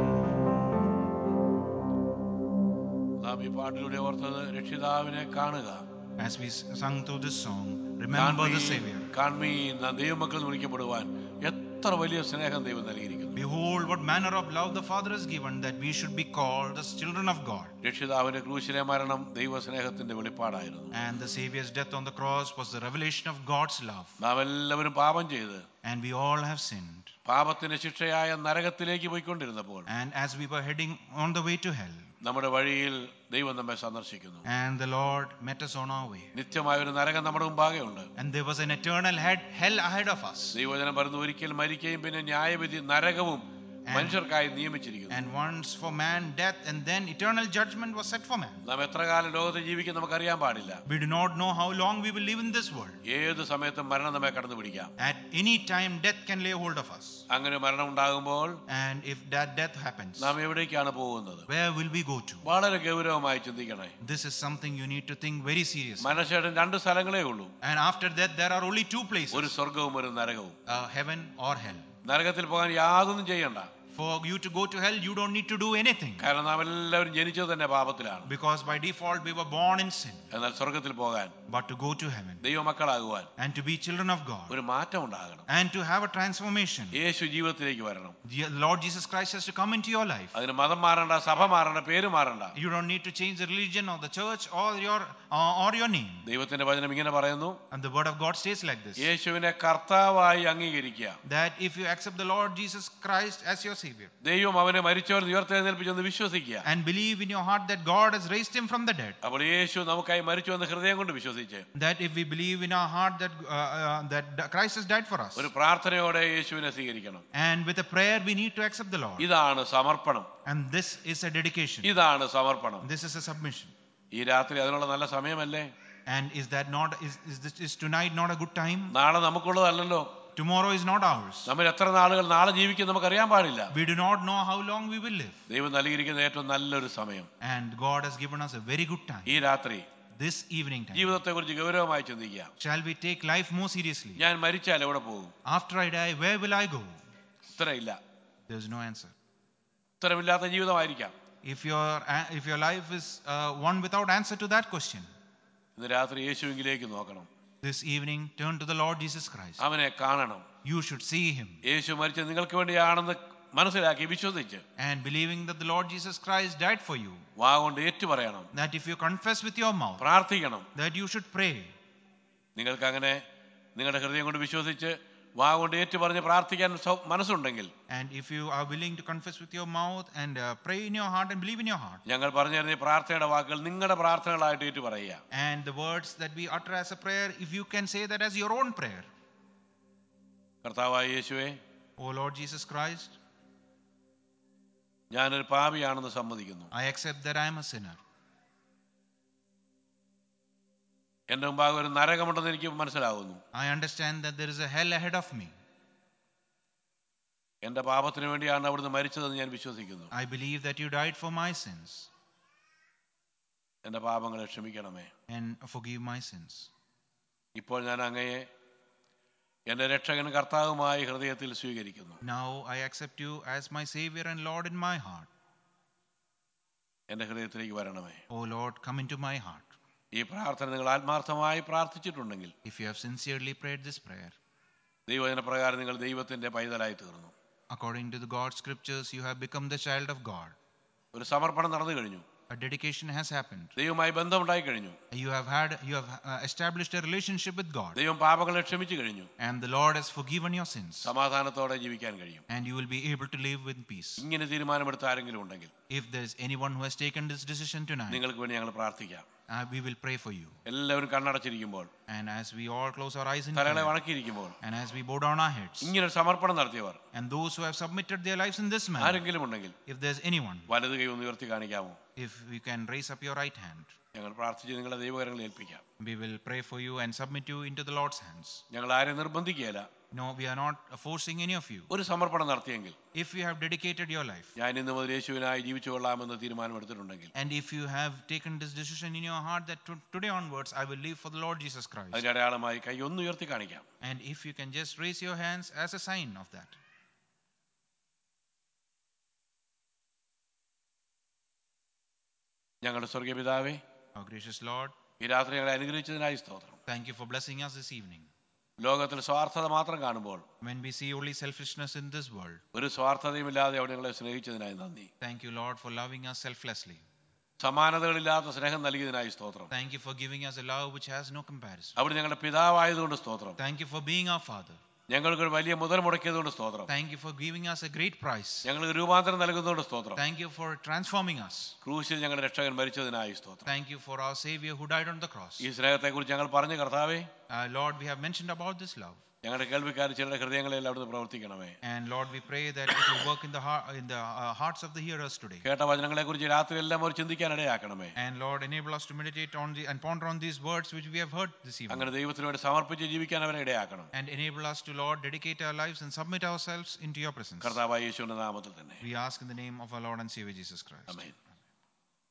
നാം ഈ പാട്ടിലൂടെ ഓർത്തത് രക്ഷിതാവിനെ കാണുക. As we sung through this song, remember the Savior. കാൺമീൻ നാം ദൈവമക്കൾ എന്ന് വിളിക്കപ്പെടുവാൻ എത്ര വലിയ സ്നേഹം ദൈവം നൽകിയിരിക്കുന്നു. Behold, what manner of love the Father has given, that we should be called as children of God. രക്ഷിതാവിന്റെ ക്രൂശിലെ മരണം ദൈവ സ്നേഹത്തിന്റെ വെളിപ്പാടായിരുന്നു. And the Savior's death on the cross was the revelation of God's love. നാം എല്ലാവരും പാപം ചെയ്ത് And we all have sinned. പാപത്തിന്റെ ശിക്ഷയായ നരകത്തിലേക്ക് പോയിക്കൊണ്ടിരുന്നപ്പോൾ And as we were heading on the way to hell, നമ്മുടെ വഴിയിൽ ദൈവം നമ്മെ സന്ദർശിക്കുന്നു. and the Lord met us on our way. നിത്യമായ ഒരു നരകം നമ്മുടെ മുമ്പാകെ ഉണ്ട്. And there was an eternal head, hell ahead of us. ദൈവവചനം പറയുന്നു ഒരിക്കൽ മരിക്കുകയും പിന്നെ ന്യായവിധി നരകവും മനുഷ്യർക്കായി നിയമിച്ചിരിക്കുന്നു. And once for man death, and then eternal judgment was set for man. നാം എത്ര കാലം ലോകത്ത് ജീവിക്കും നമുക്കറിയാൻ പാടില്ല. We do not know how long we will live in this world. ഏത് സമയത്തും മരണം നമ്മെ കടന്നു പിടിക്കാം. At any time death can lay hold of us. അങ്ങനെ മരണം ഉണ്ടാകുമ്പോൾ And if that death happens, നാം എവിടേക്കാണ് പോകുന്നത്? where will we go to? വളരെ ഗൗരവമായി ചിന്തിക്കണേ. This is something you need to think very seriously. മനുഷ്യരുടെ രണ്ട് സ്ഥലങ്ങളേ ഉള്ളൂ. And after that there are only two places, ഒരു സ്വർഗവും ഒരു നരകവും. uh, heaven or hell. നരകത്തിൽ പോകാൻ യാതൊന്നും ചെയ്യണ്ട. For you to go to hell, you don't need to do anything. കാരണം നാം എല്ലാവരും ജനിച്ചത് തന്നെ പാപത്തിലാണ്. Because by default we were born in sin. എന്നാൽ സ്വർഗത്തിൽ പോകാൻ, But to go to heaven ദൈവമക്കളാകുവാൻ, and to be children of God, ഒരു മാറ്റം ഉണ്ടാകണം. and to have a transformation, യേശു ജീവിതത്തിലേക്ക് വരണം. the Lord Jesus Christ has to come into your life. അതിന് മതം മാറണ്ട, സഭ മാറണ്ട, പേര് മാറണ്ട. You don't need to change the religion or the church or your uh, or your name. ദൈവത്തിന്റെ വചനം ഇങ്ങനെ പറയുന്നു, And the word of God states like this, യേശുവിനെ കർത്താവായി അംഗീകരിക്കുക. that if you accept the Lord Jesus Christ as your Savior, ദൈവം അവനെ മരിച്ചവർ ഉയർത്തെഴുന്നേൽപ്പിച്ചെന്ന് വിശ്വസിക്കുക. and believe in your heart that God has raised him from the dead, അപ്പോൾ യേശു നമുക്കായി മരിച്ചു എന്ന് ഹൃദയം കൊണ്ട് വിശ്വസിച്ച്, that if we believe in our heart that uh, uh, that Christ has died for us, ഒരു പ്രാർത്ഥനയോടെ യേശുവിനെ സ്വീകരിക്കണം. and with a prayer we need to accept the Lord. ഇതാണ് സമർപ്പണം. And this is a dedication. ഇതാണ് സമർപ്പണം. This is a submission. ഈ രാത്രി അതിനുള്ള നല്ല സമയമല്ലേ? And is that not is is this is tonight not a good time? നാളെ നമുക്കുള്ളതല്ലല്ലോ. Tomorrow is not ours. നമ്മൾ എത്ര നാളുകൾ നാളെ ജീവിക്കും നമുക്കറിയാൻ പാടില്ല. We do not know how long we will live. ദൈവം നൽകിയിരിക്കുന്ന ഏറ്റവും നല്ലൊരു സമയം. And God has given us a very good time. ഈ രാത്രി This evening time. ജീവിതത്തെ കുറിച്ച് ഗൗരവമായി ചിന്തിക്കുക. Shall we take life more seriously? ഞാൻ മരിച്ചാൽ എവിടെ പോകും? After I die, where will I go? ഉത്തരമില്ല. There is no answer. ഉത്തരമില്ലാത്ത ജീവിതമായിരിക്കാം. If your if your life is uh, one without answer to that question, ഇന്ന് രാത്രി യേശുവിലേക്ക് നോക്കണം. this evening turn to the Lord Jesus Christ. അവനെ കാണണം. You should see him. യേശു മരിച്ചത് നിങ്ങൾക്ക് വേണ്ടിയാണെന്ന് മനസ്സിലാക്കി വിശ്വസിച്ച്, And believing that the Lord Jesus Christ died for you, വാ കൊണ്ട് ഏറ്റു പറയണം. that if you confess with your mouth, പ്രാർത്ഥിക്കണം. that you should pray. നിങ്ങൾക്ക് അങ്ങനെ നിങ്ങളുടെ ഹൃദയം കൊണ്ട് വിശ്വസിച്ച് വാ കൊണ്ട് ഏറ്റു പറഞ്ഞ് പ്രാർത്ഥിക്കാൻ മനസ്സുണ്ടെങ്കിൽ, And if you are willing to confess with your mouth and uh, pray in your heart and believe in your heart, ഞങ്ങൾ പറഞ്ഞു തരുന്ന ഈ പ്രാർത്ഥനയുടെ വാക്കുകൾ നിങ്ങളുടെ പ്രാർത്ഥനകളായിട്ട് ഏറ്റു പറയുക. and the words that we utter as a prayer, if you can say that as your own prayer. കർത്താവായ യേശുവേ, O Lord Jesus Christ, ഞാനൊരു പാപിയാണെന്ന് സമ്മതിക്കുന്നു. I accept that I am a sinner. എന്റെ മുമ്പാകെ ഒരു നരകമുണ്ടെന്ന് എനിക്ക് മനസ്സിലാകുന്നു. I understand that there is a hell ahead of me. എന്റെ പാപത്തിന് വേണ്ടിയാണ് അവിടുന്ന് മരിച്ചതെന്ന് ഞാൻ വിശ്വസിക്കുന്നു. I believe that you died for my sins. എന്റെ പാപങ്ങളെ ക്ഷമിക്കണമേ. And forgive my sins. ഇപ്പോൾ ഞാൻ അങ്ങയെ എന്റെ രക്ഷകനും കർത്താവുമായി ഹൃദയത്തിൽ സ്വീകരിക്കുന്നു. Now I accept you as my Savior and Lord in my heart. എന്റെ ഹൃദയത്തിലേക്ക് വരണമേ. O Lord, come into my heart. ഈ പ്രാർത്ഥന നിങ്ങൾ ആത്മാർത്ഥമായി പ്രാർത്ഥിച്ചിട്ടുണ്ടെങ്കിൽ, If you have sincerely prayed this prayer, ദൈവവചന പ്രകാരം നിങ്ങൾ ദൈവത്തിന്റെ പൈതലായി തീർന്നു. According to the God's scriptures, you have become the child of God. ഒരു സമർപ്പണം നടന്നു കഴിഞ്ഞു. A dedication has happened. ദൈവവുമായി ബന്ധമുണ്ടായി കഴിഞ്ഞു. You have had, you have uh, established a relationship with God. ദൈവം പാപങ്ങളെ ക്ഷമിച്ചു കഴിഞ്ഞു. And the Lord has forgiven your sins. സമാധാനത്തോടെ ജീവിക്കാൻ കഴിയും. And you will be able to live with peace. ഇങ്ങനെ തീരുമാനമെടുത്ത ആരെങ്കിലും ഉണ്ടെങ്കിൽ, If there is anyone who has taken this decision tonight, നിങ്ങൾക്ക് വേണ്ടി ഞങ്ങൾ പ്രാർത്ഥിക്കാം. uh, we will pray for you. എല്ലാവരും കണ്ണടച്ചിരിക്കുമ്പോൾ, And as we all close our eyes in തലകളെ prayer, വണക്കിയിരിക്കുമ്പോൾ, and as we bow down our heads, ഇങ്ങനെ ഒരു സമർപ്പണം നടത്തിയവർ and those who have submitted their lives in this manner, ആരെങ്കിലും ഉണ്ടെങ്കിൽ if there's anyone, വലത് കൈ ഒന്ന് ഉയർത്തി കാണിക്കാമോ? if you can raise up your right hand, ഞങ്ങൾ പ്രാർത്ഥിച്ച് നിങ്ങളെ ദൈവകരങ്ങളിൽ ഏൽപ്പിക്കാം. we will pray for you and submit you into the Lord's hands. ഞങ്ങൾ ആരെയും നിർബന്ധിക്കുകയില്ല. No, we are not forcing any of you. ഒരു സമർപ്പണം നടത്തിയെങ്കിൽ, If you have dedicated your life, ഞാൻ ഇന്ന് മുതൽ യേശുവിനായി ജീവിച്ചു കൊള്ളാമെന്ന് തീരുമാനമെടുത്തിട്ടുണ്ടെങ്കിൽ, and if you have taken this decision in your heart that to- today onwards I will live for the Lord Jesus Christ, അതിന്റെ അടയാളമായി കൈ ഒന്ന് ഉയർത്തി കാണിക്കാം. and if you can just raise your hands as a sign of that. ഞങ്ങളുടെ സ്വർഗീയ പിതാവേ, Our gracious Lord, ഈ രാത്രി ഞങ്ങളെ അനുഗ്രഹിച്ചതിനായി സ്തോത്രം. thank you for blessing us this evening. ലോകത്തിൽ സ്വാർത്ഥത മാത്രം കാണുമ്പോൾ When we see only selfishness in this world, ഒരു സ്വാർത്ഥതയുമില്ലാതെ അവിടെ ഞങ്ങളെ സ്നേഹിച്ചതിനായി നന്ദി. thank you, Lord, for loving us selflessly. സമാനതകളില്ലാത്ത സ്നേഹം നൽകിയതിനായി സ്തോത്രം. Thank you for giving us a love which has no comparison. അവിടെ ഞങ്ങളുടെ പിതാവായതുകൊണ്ട് സ്തോത്രം. Thank you for being our Father. ഞങ്ങൾക്കൊരു വലിയ മുതൽ മുടക്കിയതുകൊണ്ട് സ്തോത്രം. Thank you for giving us a great price. ഞങ്ങൾക്ക് രൂപാന്തരം നൽകുന്നതുകൊണ്ട് സ്തോത്രം. Thank you for transforming us. ക്രൂശിൽ ഞങ്ങളുടെ രക്ഷകൻ മരിച്ചതിനായി സ്തോത്രം. Thank you for our Savior who died on the cross. ഈ സ്നേഹത്തെക്കുറിച്ച് ഞങ്ങൾ പറഞ്ഞു കർത്താവേ, Uh, Lord, we have mentioned about this love. ഞങ്ങളുടെ കേൾവിക്കാർ ചിലരുടെ ഹൃദയങ്ങളിൽ അവിടുന്ന് പ്രവർത്തിക്കണമേ. And Lord, we pray that it will work in the heart, in the uh, hearts of the hearers today. കേട്ട വചനങ്ങളെ കുറിച്ച് രാത്രി എല്ലാം അവർ ചിന്തിക്കാൻ ഇടയാക്കണമേ. And Lord, enable us to meditate on the and ponder on these words which we have heard this evening. അങ്ങനെ ദൈവത്തിന് വേണ്ടി സമർപ്പിച്ച് ജീവിക്കാൻ അവരെ ഇടയാക്കണം. And enable us to, Lord, dedicate our lives and submit ourselves into your presence. കർത്താവായ യേശുവിന്റെ നാമത്തിൽ തന്നെ. We ask in the name of our Lord and Savior Jesus Christ. Amen.